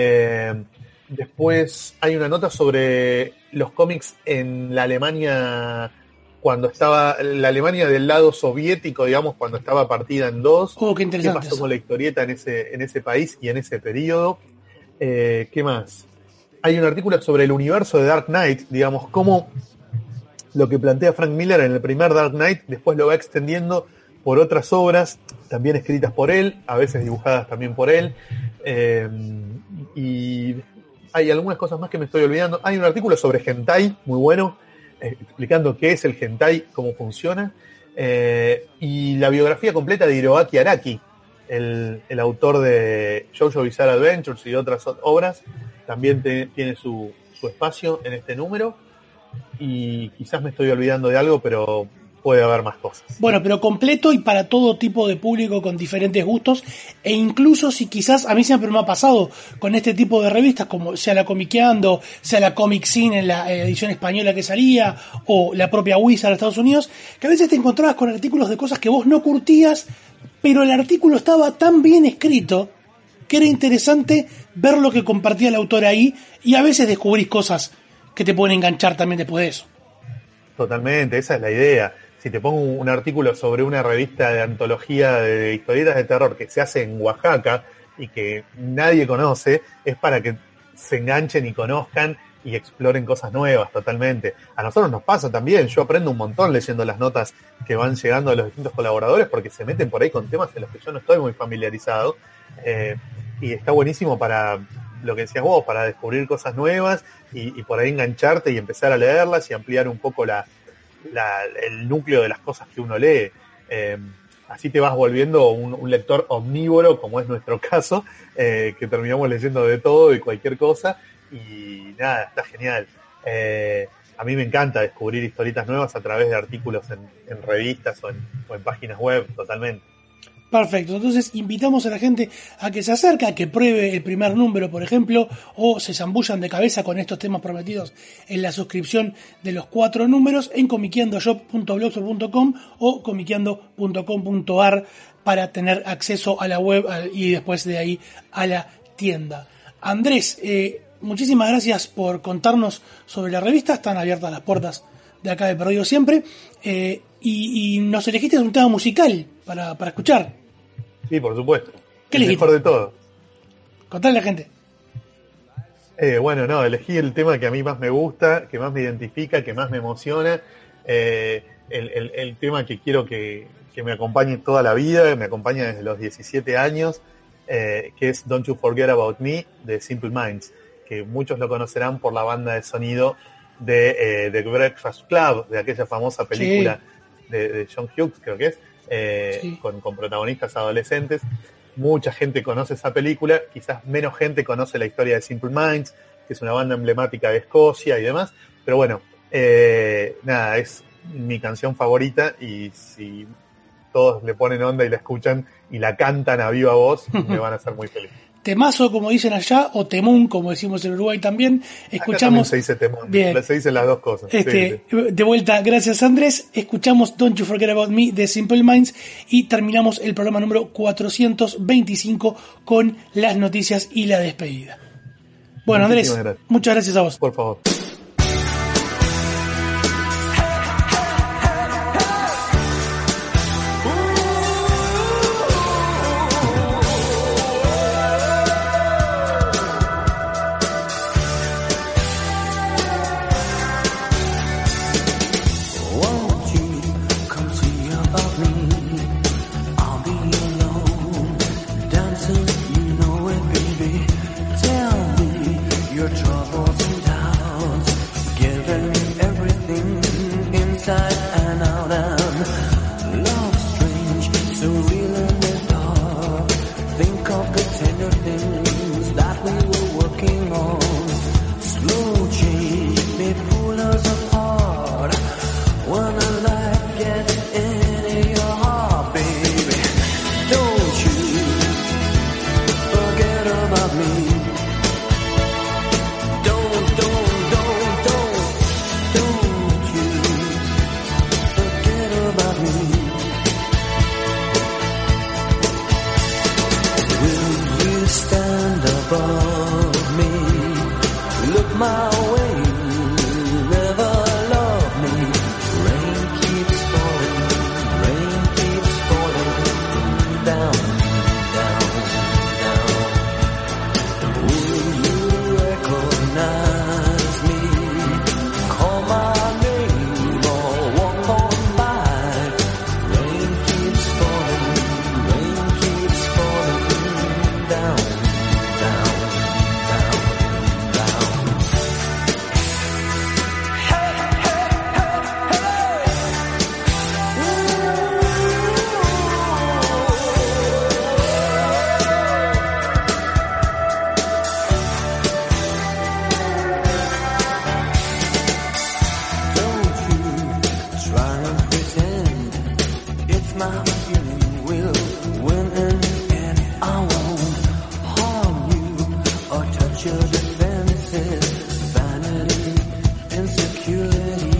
Después hay una nota sobre los cómics en la Alemania, cuando estaba la Alemania del lado soviético, digamos, cuando estaba partida en dos. Qué interesante. ¿Qué pasó con la historieta en ese país y en ese periodo? ¿Qué más? Hay un artículo sobre el universo de Dark Knight, digamos, cómo lo que plantea Frank Miller en el primer Dark Knight después lo va extendiendo por otras obras, también escritas por él, a veces dibujadas también por él. Y hay algunas cosas más que me estoy olvidando. Hay un artículo sobre hentai, muy bueno, explicando qué es el hentai, cómo funciona. Y la biografía completa de Hiroaki Araki, el autor de JoJo Bizarre Adventures y otras obras, también tiene su espacio en este número. Y quizás me estoy olvidando de algo, pero puede haber más cosas. Bueno, pero completo y para todo tipo de público con diferentes gustos, e incluso si quizás, a mí siempre me ha pasado con este tipo de revistas, como sea la Comiqueando, sea la Comic Scene en la edición española que salía, o la propia Wizard de Estados Unidos, que a veces te encontrabas con artículos de cosas que vos no curtías, pero el artículo estaba tan bien escrito que era interesante ver lo que compartía el autor ahí, y a veces descubrís cosas que te pueden enganchar también después de eso. Totalmente, esa es la idea. Si te pongo un artículo sobre una revista de antología de historietas de terror que se hace en Oaxaca y que nadie conoce, es para que se enganchen y conozcan y exploren cosas nuevas totalmente. A nosotros nos pasa también, yo aprendo un montón leyendo las notas que van llegando de los distintos colaboradores, porque se meten por ahí con temas en los que yo no estoy muy familiarizado, y está buenísimo para lo que decías vos, para descubrir cosas nuevas y por ahí engancharte y empezar a leerlas y ampliar un poco el núcleo de las cosas que uno lee. Así te vas volviendo un lector omnívoro, como es nuestro caso, que terminamos leyendo de todo y cualquier cosa, y nada, está genial. A mí me encanta descubrir historietas nuevas a través de artículos en revistas o en páginas web, totalmente. Perfecto, entonces invitamos a la gente a que se acerque, a que pruebe el primer número, por ejemplo, o se zambullan de cabeza con estos temas prometidos en la suscripción de los 4 números en comiqueandoshop.blogspot.com o comiqueando.com.ar para tener acceso a la web y después de ahí a la tienda. Andrés, muchísimas gracias por contarnos sobre la revista, están abiertas las puertas de acá de Perdido Siempre, y nos elegiste un tema musical para escuchar. Sí, por supuesto. ¿Qué elegiste? Mejor de todo. Contale a la gente. Elegí el tema que a mí más me gusta, que más me identifica, que más me emociona, el tema que quiero que me acompañe toda la vida, me acompaña desde los 17 años, que es Don't You Forget About Me, de Simple Minds, que muchos lo conocerán por la banda de sonido de The Breakfast Club, de aquella famosa película de John Hughes, creo que es, con protagonistas adolescentes. Mucha gente conoce esa película, quizás menos gente conoce la historia de Simple Minds, que es una banda emblemática de Escocia y demás, pero bueno, es mi canción favorita, y si todos le ponen onda y la escuchan y la cantan a viva voz, me van a hacer muy feliz. Temazo, como dicen allá, o temún, como decimos en Uruguay también. Escuchamos. Acá también se dice temún. Bien. Se dicen las dos cosas. De vuelta, gracias Andrés. Escuchamos Don't You Forget About Me de Simple Minds y terminamos el programa número 425 con las noticias y la despedida. Bueno, Andrés, muchas gracias a vos. Por favor. Won't you come see your my way, never love me. Rain keeps falling down, down, down. Will you recognize me? Call my name or walk on by. Rain keeps falling down, down, down, down. Hey, hey, hey, hey. Don't you try and pretend it's my feeling will win in the end. I won't harm you or touch your defenses, vanity, insecurity.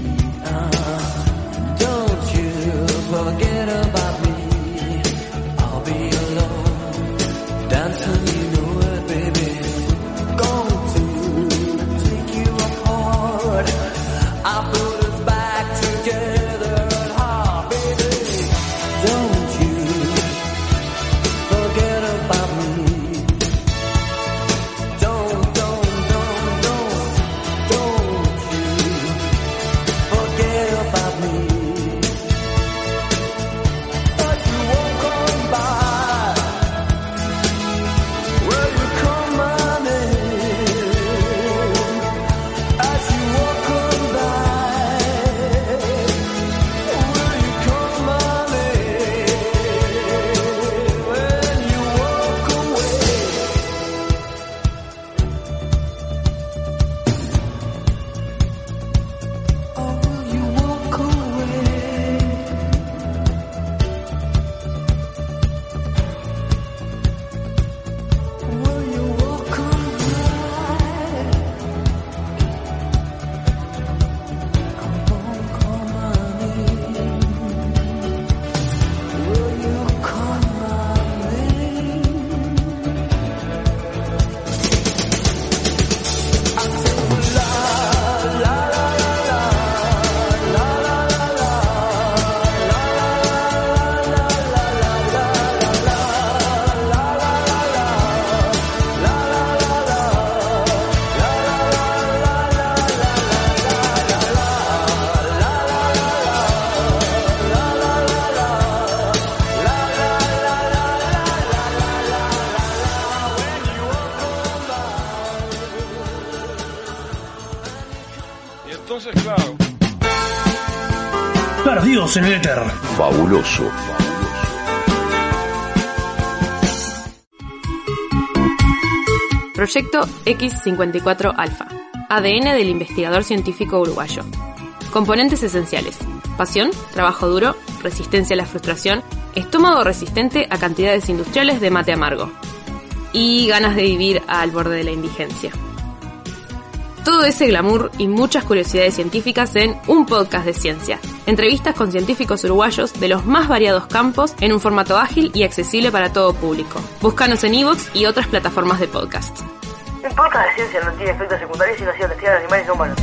Don't you forget about me. I'll be alone, dancing, you know it, baby. Going to take you apart. I put us back together at heart, baby. Don't you forget about me. Don't you forget about me. As you walk on by, will you call my name? As you walk on by, will you call my name? When you walk away. Oh, will you walk away? Will you walk on by? Come on, call my name. Will you call my name? I said, la la la la la la la la Y entonces, claro. Perdidos en el éter. Fabuloso. Proyecto X54 Alfa. ADN del investigador científico uruguayo. Componentes esenciales: pasión, trabajo duro, resistencia a la frustración, estómago resistente a cantidades industriales de mate amargo y ganas de vivir al borde de la indigencia. Todo ese glamour y muchas curiosidades científicas en un podcast de ciencia. Entrevistas con científicos uruguayos de los más variados campos en un formato ágil y accesible para todo público. Búscanos en iVoox y otras plataformas de podcast. Un podcast de ciencia no tiene efectos secundarios y no ha sido testigado en animales no humanos.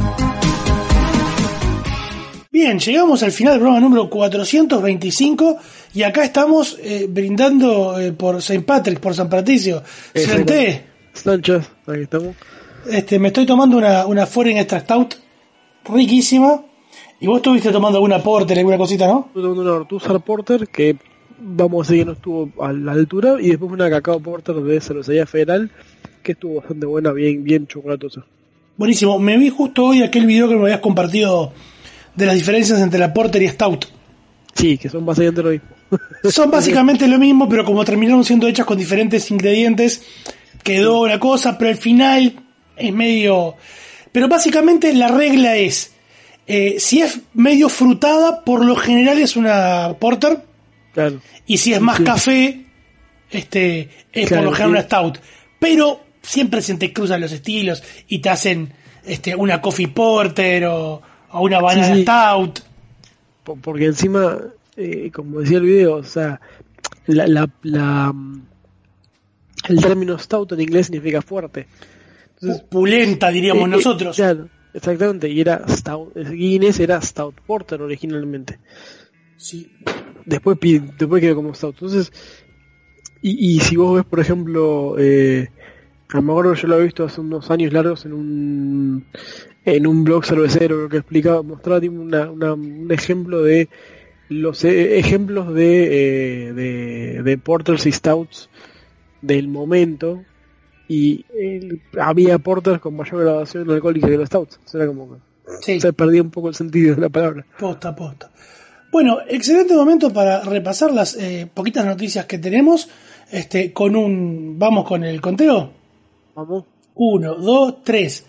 Bien, llegamos al final del programa número 425 y acá estamos brindando por St. Patrick, por San Patricio. Santé. Sánchez, aquí estamos. Me estoy tomando una Foreign Extra Stout riquísima. Y vos estuviste tomando alguna Porter, alguna cosita, ¿no? Estuve tomando una Ortuzar Porter que vamos a decir que no estuvo a la altura, y después una Cacao Porter de Cervecería Federal que estuvo bastante buena, bien chocolatosa. Buenísimo. Me vi justo hoy aquel video que me habías compartido de las diferencias entre la Porter y Stout. Sí, que son básicamente lo mismo. Son básicamente lo mismo, pero como terminaron siendo hechas con diferentes ingredientes, quedó una cosa, pero al final es medio... Pero básicamente la regla es, si es medio frutada, por lo general es una Porter. Claro. Y si es más café, es claro, por lo general una Stout. Pero siempre se te cruzan los estilos y te hacen una Coffee Porter o una Banana Stout. Porque encima, como decía el video, o sea, el término Stout en inglés significa fuerte. Pulenta, diríamos nosotros. Claro, exactamente, y era Stout, Guinness era Stout Porter originalmente. Sí. Después quedó como Stout. Entonces, y si vos ves, por ejemplo, a lo mejor yo lo he visto hace unos años largos en un blog cervecero que mostraba un ejemplo de los ejemplos de porters y stouts del momento, y había porters con mayor graduación alcohólica que los stouts. Era como que se perdía un poco el sentido de la palabra. Posta. Bueno, excelente momento para repasar las poquitas noticias que tenemos. ¿Vamos con el conteo? Vamos. 1, 2, 3.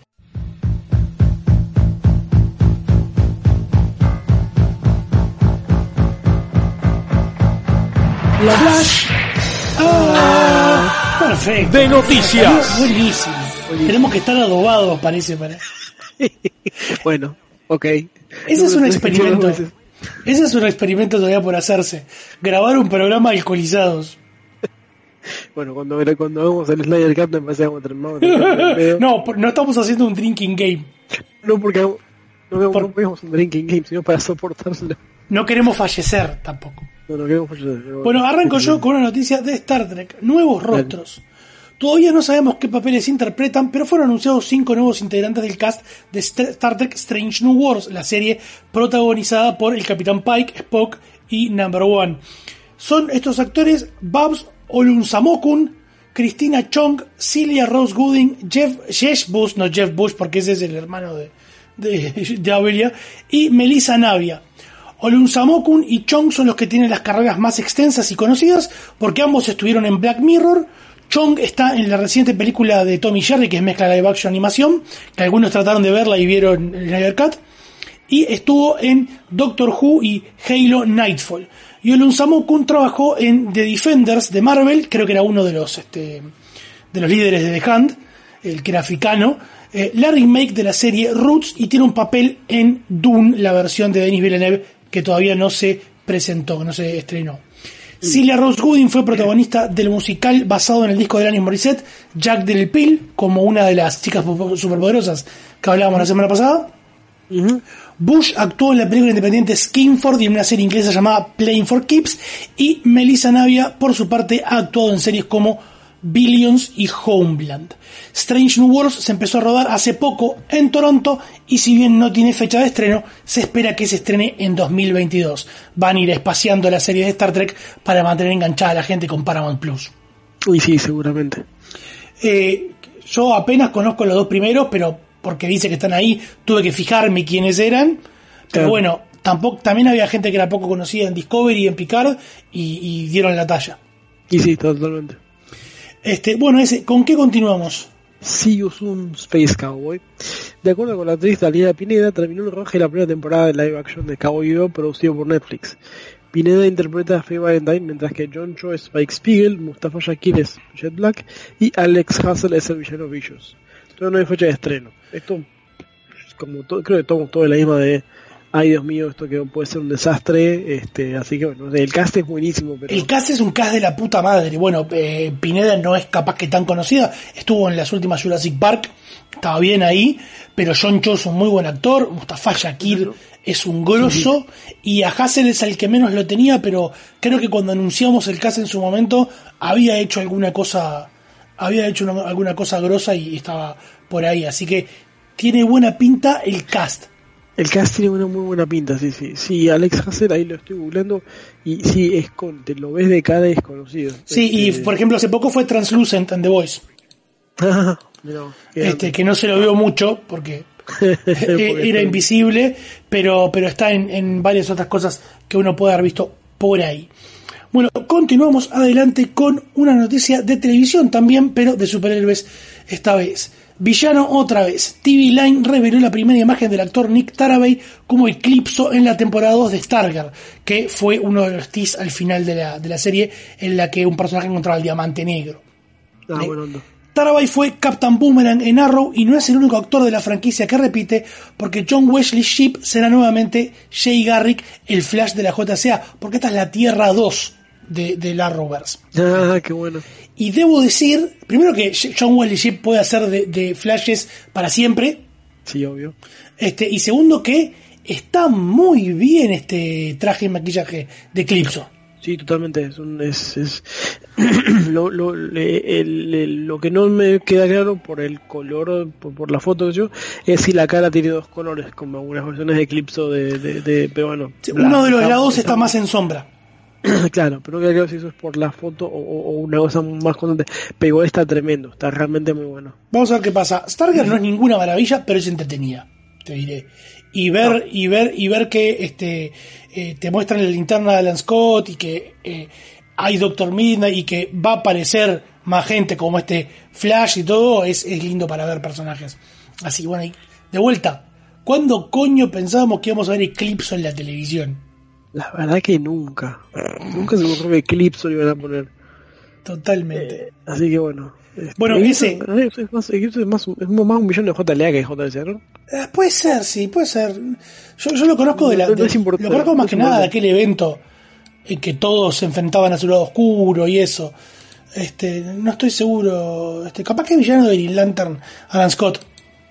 La Flash. Perfecto. De noticias. Buenísimo. Tenemos que estar adobados, parece. Bueno, ok. Ese es un experimento. Ese es un experimento todavía por hacerse. Grabar un programa alcoholizados. Bueno, cuando hagamos el Snyder Cut empezamos a terminar. No estamos haciendo un drinking game. No, porque no podemos un drinking game, sino para soportárselo. No queremos fallecer tampoco. No queremos fallecer. Bueno, arranco yo con una noticia de Star Trek. Nuevos rostros. Todavía no sabemos qué papeles interpretan, pero fueron anunciados 5 nuevos integrantes del cast de Star Trek Strange New Worlds, la serie protagonizada por el Capitán Pike, Spock y Number One. Son estos actores Babs Olunsamokun, Christina Chong, Celia Rose Gooding, Jeff Bush, porque ese es el hermano de Abelia, y Melissa Navia. Olunsamokun y Chong son los que tienen las carreras más extensas y conocidas, porque ambos estuvieron en Black Mirror. Chong está en la reciente película de Tom y Jerry, que es mezcla live action animación, que algunos trataron de verla y vieron el Snyder Cut, y estuvo en Doctor Who y Halo Nightfall. Y Olunsamokun trabajó en The Defenders de Marvel, creo que era uno de los líderes de The Hand, el que era africano, la remake de la serie Roots, y tiene un papel en Dune, la versión de Denis Villeneuve, que todavía no se presentó, no se estrenó. Celia Rose Gooding fue protagonista del musical basado en el disco de Alanis Morissette, Jack Little Pill, como una de las chicas superpoderosas que hablábamos la semana pasada. Bush actuó en la película independiente Skinford y en una serie inglesa llamada Playing for Keeps, y Melissa Navia, por su parte, ha actuado en series como Billions y Homeland. Strange New Worlds se empezó a rodar hace poco en Toronto, y si bien no tiene fecha de estreno, se espera que se estrene en 2022. Van a ir espaciando la serie de Star Trek para mantener enganchada a la gente con Paramount Plus. Uy, sí, seguramente. Yo apenas conozco los dos primeros, pero porque dice que están ahí, tuve que fijarme quiénes eran. Pero bueno, también había gente que era poco conocida en Discovery y en Picard, y dieron la talla. Y sí, totalmente. Bueno, ¿con qué continuamos? See You Soon, Space Cowboy. De acuerdo con la actriz Daniela Pineda, terminó el rodaje de la primera temporada de live action de Cowboy Bebop, producido por Netflix. Pineda interpreta a Faye Valentine, mientras que John Cho es Spike Spiegel, Mustafa Shakir es Jet Black y Alex Hassel es el villano Vicious. Todavía no hay fecha de estreno. Esto, creo que tomamos todo de la misma de ay Dios mío, esto que puede ser un desastre, así que bueno, el cast es buenísimo. Pero... El cast es un cast de la puta madre. Bueno, Pineda no es capaz que tan conocida, estuvo en las últimas Jurassic Park, estaba bien ahí, pero John Cho es un muy buen actor, Mustafa Shakir es un grosso, y a Hassel es el que menos lo tenía, pero creo que cuando anunciamos el cast en su momento había hecho alguna cosa grosa y estaba por ahí, así que tiene buena pinta el cast. El cast tiene una muy buena pinta, sí, Alex Hassel, ahí lo estoy googleando, y sí, te lo ves de cara desconocido. Sí, y por ejemplo hace poco fue Translucent en The Voice. Que no se lo vio mucho, porque era invisible, pero está en varias otras cosas que uno puede haber visto por ahí. Bueno, continuamos adelante con una noticia de televisión también, pero de superhéroes esta vez. Villano otra vez. TV Line reveló la primera imagen del actor Nick Tarabay como Eclipso en la temporada 2 de Stargirl, que fue uno de los teas al final de la serie, en la que un personaje encontraba el diamante negro. Tarabay fue Captain Boomerang en Arrow, y no es el único actor de la franquicia que repite, porque John Wesley Shipp será nuevamente Jay Garrick, el Flash de la JSA, porque esta es la Tierra 2 de la Arrowverse. Ah, qué bueno. Y debo decir, primero que John Wesley Shipp puede hacer de Flashes para siempre. Sí, obvio. Y segundo que está muy bien este traje y maquillaje de Eclipso. Sí, totalmente. Lo que no me queda claro por el color, por la foto que yo, es si la cara tiene dos colores, como algunas versiones de Eclipso pero bueno. Uno de los lados está más en sombra. Claro, pero no queda claro si eso es por la foto o una cosa más constante. Pero igual está tremendo, está realmente muy bueno. Vamos a ver qué pasa. Stargirl no es ninguna maravilla, pero es entretenida, te diré. Y ver que te muestran la linterna de Alan Scott y que hay Doctor Midnight y que va a aparecer más gente como Flash y todo, es lindo para ver personajes. Así, bueno, y de vuelta, ¿cuándo coño pensábamos que íbamos a ver Eclipso en la televisión? La verdad que nunca se me ocurrió que Eclipso lo iban a poner. Totalmente. Así que bueno. Bueno, ese es más un millón de JLA que JLC, ¿no? Puede ser, sí, puede ser. Yo lo conozco lo conozco más que nada de aquel evento en que todos se enfrentaban a su lado oscuro y eso. No estoy seguro. Capaz que es villano de Green Lantern, Alan Scott.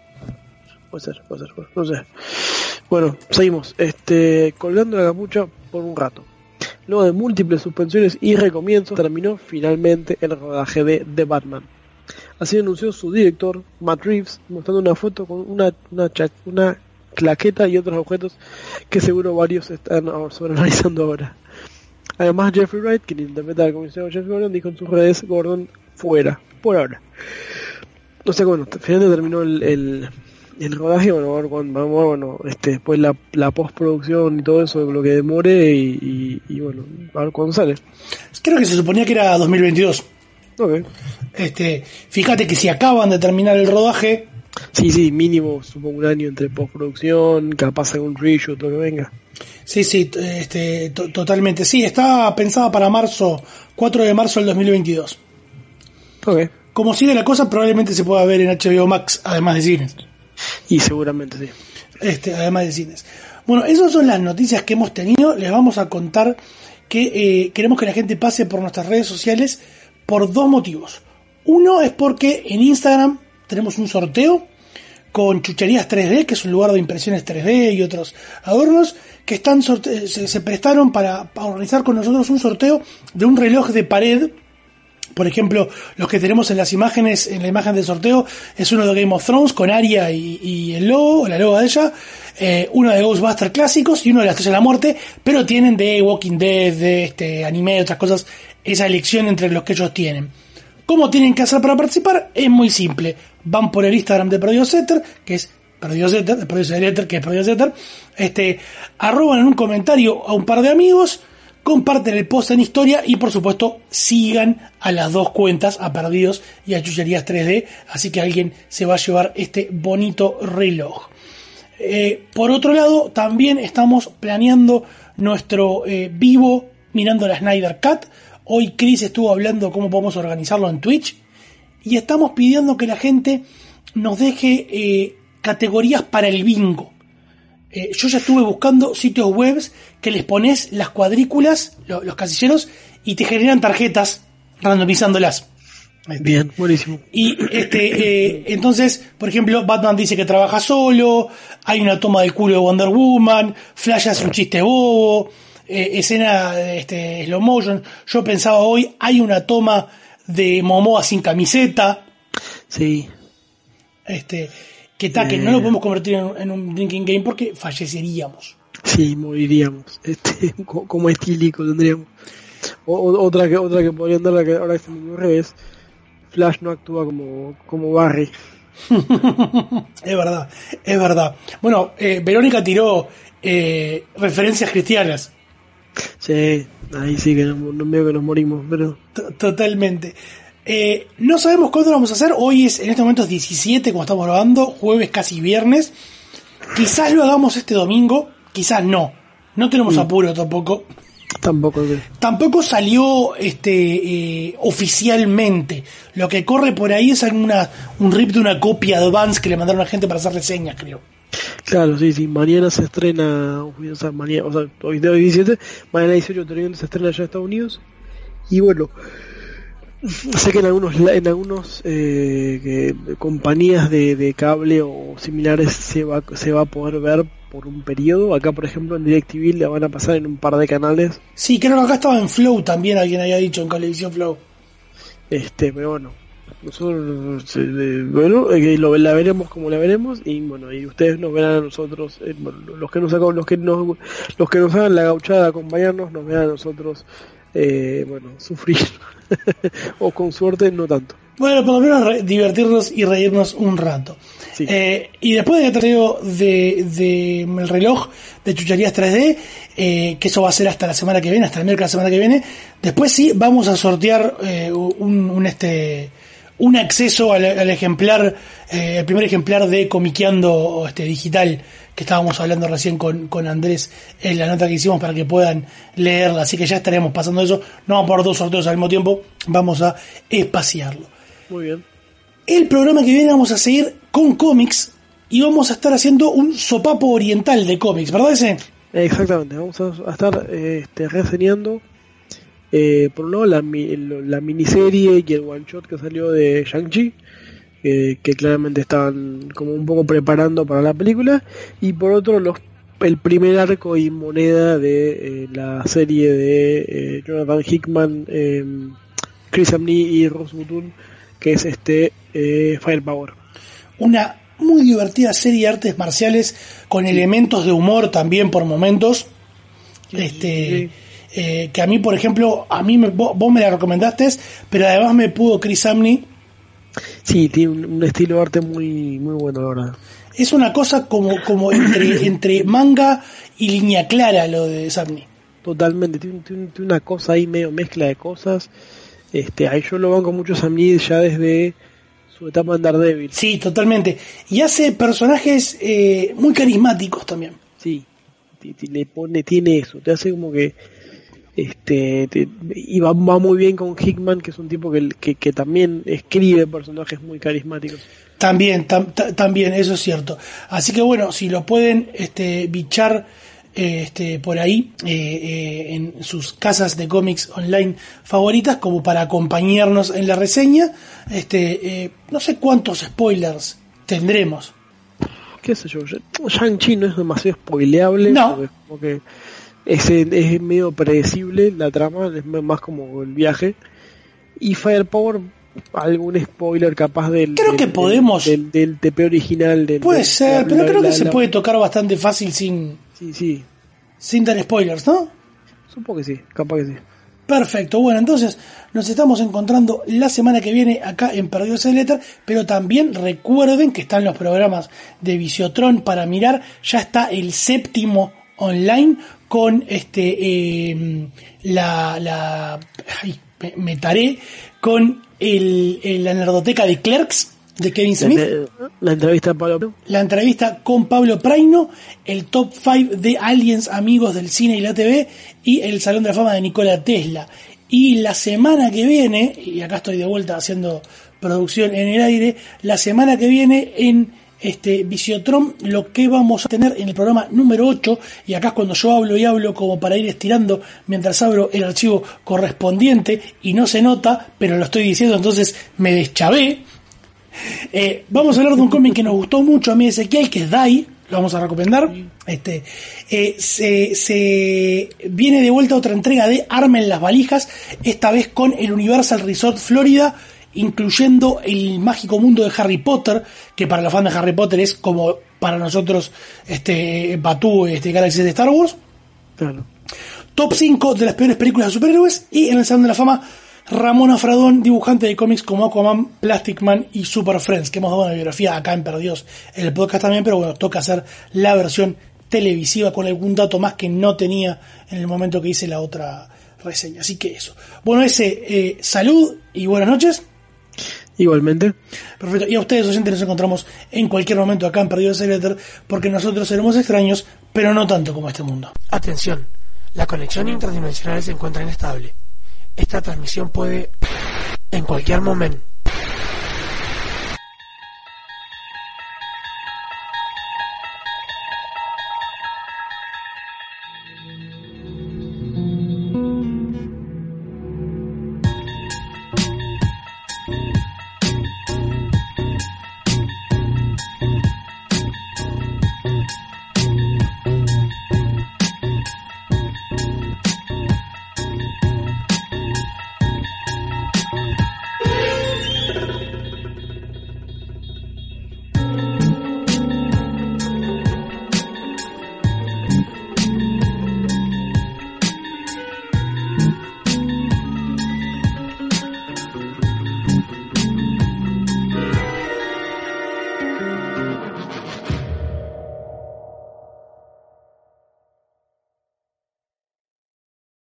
Puede ser, no sé. Bueno, seguimos. Colgando la capucha por un rato. Luego de múltiples suspensiones y recomienzos, terminó finalmente el rodaje de The Batman. Así anunció su director, Matt Reeves, mostrando una foto con una claqueta y otros objetos que seguro varios están sobreanalizando ahora. Además, Jeffrey Wright, quien interpreta al comisario Jeff Gordon, dijo en sus redes: Gordon fuera, por ahora. No sé, bueno, finalmente terminó el rodaje. Bueno, vamos a ver después la postproducción y todo eso, lo que demore y bueno, a ver cuándo sale. Creo que se suponía que era 2022. Okay. Fíjate que si acaban de terminar el rodaje, sí, mínimo supongo un año entre postproducción, capaz algún reshoot, lo que venga. Sí, totalmente. Sí, está pensada para 4 de marzo del 2022. Okay. Como sigue la cosa, probablemente se pueda ver en HBO Max, además de cines. Y seguramente sí. Además de cines. Bueno, esas son las noticias que hemos tenido. Les vamos a contar que queremos que la gente pase por nuestras redes sociales por dos motivos. Uno es porque en Instagram tenemos un sorteo con Chucherías 3D, que es un lugar de impresiones 3D y otros adornos, que se prestaron para organizar con nosotros un sorteo de un reloj de pared. Por ejemplo, los que tenemos en las imágenes, en la imagen del sorteo, es uno de Game of Thrones con Arya y el logo, la logo de ella, uno de Ghostbusters clásicos y uno de la Estrella de la Muerte, pero tienen de Walking Dead, de anime, de otras cosas, esa elección entre los que ellos tienen. ¿Cómo tienen que hacer para participar? Es muy simple. Van por el Instagram de Prodiosetter, que es Prodiosetter, arroban en un comentario a un par de amigos, comparten el post en historia y por supuesto sigan a las dos cuentas, a Perdidos y a Chucherías 3D, así que alguien se va a llevar este bonito reloj. Por otro lado, también estamos planeando nuestro vivo mirando la Snyder Cut. Hoy Chris estuvo hablando cómo podemos organizarlo en Twitch y estamos pidiendo que la gente nos deje categorías para el bingo. Yo ya estuve buscando sitios webs que les pones las cuadrículas, los casilleros, y te generan tarjetas randomizándolas. Bien, buenísimo. Y entonces, por ejemplo, Batman dice que trabaja solo, hay una toma del culo de Wonder Woman, Flash hace un chiste bobo, escena de slow motion. Yo pensaba hoy, hay una toma de Momoa sin camiseta. Sí. Que no lo podemos convertir en un drinking game porque falleceríamos. Sí, moriríamos. Como estílico tendríamos. Otra que podrían dar, que ahora que se me ocurre, es Flash no actúa como Barry. Es verdad. Bueno, Verónica tiró referencias cristianas. Sí, ahí sí que no veo que nos morimos, pero... Totalmente. No sabemos cuándo lo vamos a hacer. Hoy en este momento es 17, como estamos grabando, jueves casi viernes. Quizás lo hagamos este domingo, quizás no. No tenemos apuro tampoco. Tampoco salió oficialmente. Lo que corre por ahí es un rip de una copia advance que le mandaron a la gente para hacer reseñas, creo. Claro, sí. Mañana se estrena, hoy es 17, mañana 18 se estrena ya en Estados Unidos. Y bueno, sé que en algunos compañías de cable o similares se va a poder ver por un periodo. Acá, por ejemplo, en DirecTV la van a pasar en un par de canales. Sí, creo que acá estaba en Flow también, alguien había dicho, en Cablevisión Flow. Pero bueno, nosotros la veremos como la veremos, y bueno, y ustedes nos verán a nosotros, los que nos hagan la gauchada, acompañarnos, nos verán a nosotros sufrir o con suerte no tanto. Bueno, por lo menos divertirnos y reírnos un rato. Sí. Y después de que traigo de el reloj de Chucherías 3D, que eso va a ser hasta la semana que viene, hasta el miércoles de la semana que viene, después sí vamos a sortear un acceso al ejemplar, el primer ejemplar de Comiqueando digital, que estábamos hablando recién con Andrés en la nota que hicimos, para que puedan leerla. Así que ya estaremos pasando eso. No vamos a poner 2 sorteos al mismo tiempo, vamos a espaciarlo. Muy bien. El programa que viene vamos a seguir con cómics y vamos a estar haciendo un sopapo oriental de cómics, ¿verdad ese? Exactamente, vamos a estar reseñando por un lado la miniserie y el one shot que salió de Shang-Chi, que claramente estaban como un poco preparando para la película, y por otro el primer arco y moneda de la serie de Jonathan Hickman, Chris Samnee y Ross Bottin, que es Firepower. Una muy divertida serie de artes marciales con elementos de humor también por momentos. Que a mí, por ejemplo, vos me la recomendaste, pero además me pudo Chris Samnee. Sí, tiene un estilo de arte muy muy bueno, la verdad. Es una cosa como entre manga y línea clara lo de Samnee. Totalmente, tiene una cosa ahí medio mezcla de cosas. Ahí yo lo banco mucho a Samnee ya desde su etapa en Daredevil. Sí, totalmente. Y hace personajes muy carismáticos también. Sí, tiene eso, te hace como que y va muy bien con Hickman, que es un tipo que también escribe personajes muy carismáticos. También, también, eso es cierto. Así que bueno, si lo pueden bichar por ahí en sus casas de cómics online favoritas, como para acompañarnos en la reseña, no sé cuántos spoilers tendremos. Qué sé yo, Shang-Chi no es demasiado spoileable, no, porque es medio predecible la trama, es más como el viaje. Y Firepower, algún spoiler capaz del TP original puede ser, pero creo que se puede tocar bastante fácil sin dar spoilers, ¿no? Supongo que sí, capaz que sí. Perfecto, bueno, entonces nos estamos encontrando la semana que viene acá en Perdidos el Éter, pero también recuerden que están los programas de Visiotron para mirar. Ya está el 7º online con me taré con la nerdoteca de Clerks de Kevin Smith, la entrevista a Pablo, la entrevista con Pablo Praino, el top 5 de aliens amigos del cine y la TV, y el Salón de la Fama de Nikola Tesla. Y la semana que viene, y acá estoy de vuelta haciendo producción en el aire, la semana que viene en Visiotron, lo que vamos a tener en el programa número 8, y acá es cuando yo hablo como para ir estirando mientras abro el archivo correspondiente, y no se nota, pero lo estoy diciendo, entonces me deschavé. Vamos a hablar de un cómic que nos gustó mucho a mí, Ezequiel, que es Dai, lo vamos a recomendar. Se viene de vuelta otra entrega de Armen las valijas, esta vez con el Universal Resort Florida, incluyendo el mágico mundo de Harry Potter, que para los fans de Harry Potter es como para nosotros Batú, Galaxy de Star Wars. Claro. Top 5 de las peores películas de superhéroes, y en el Salón de la Fama Ramona Fradón, dibujante de cómics como Aquaman, Plastic Man y Super Friends, que hemos dado una biografía acá en Perdidos en el podcast también, pero bueno, toca hacer la versión televisiva con algún dato más que no tenía en el momento que hice la otra reseña. Así que eso. Bueno, salud y buenas noches. Igualmente. Perfecto. Y a ustedes, oyentes, nos encontramos en cualquier momento acá en Perdidos en el Éter, porque nosotros seremos extraños, pero no tanto como este mundo. Atención, la conexión interdimensional se encuentra inestable. Esta transmisión puede, en cualquier momento,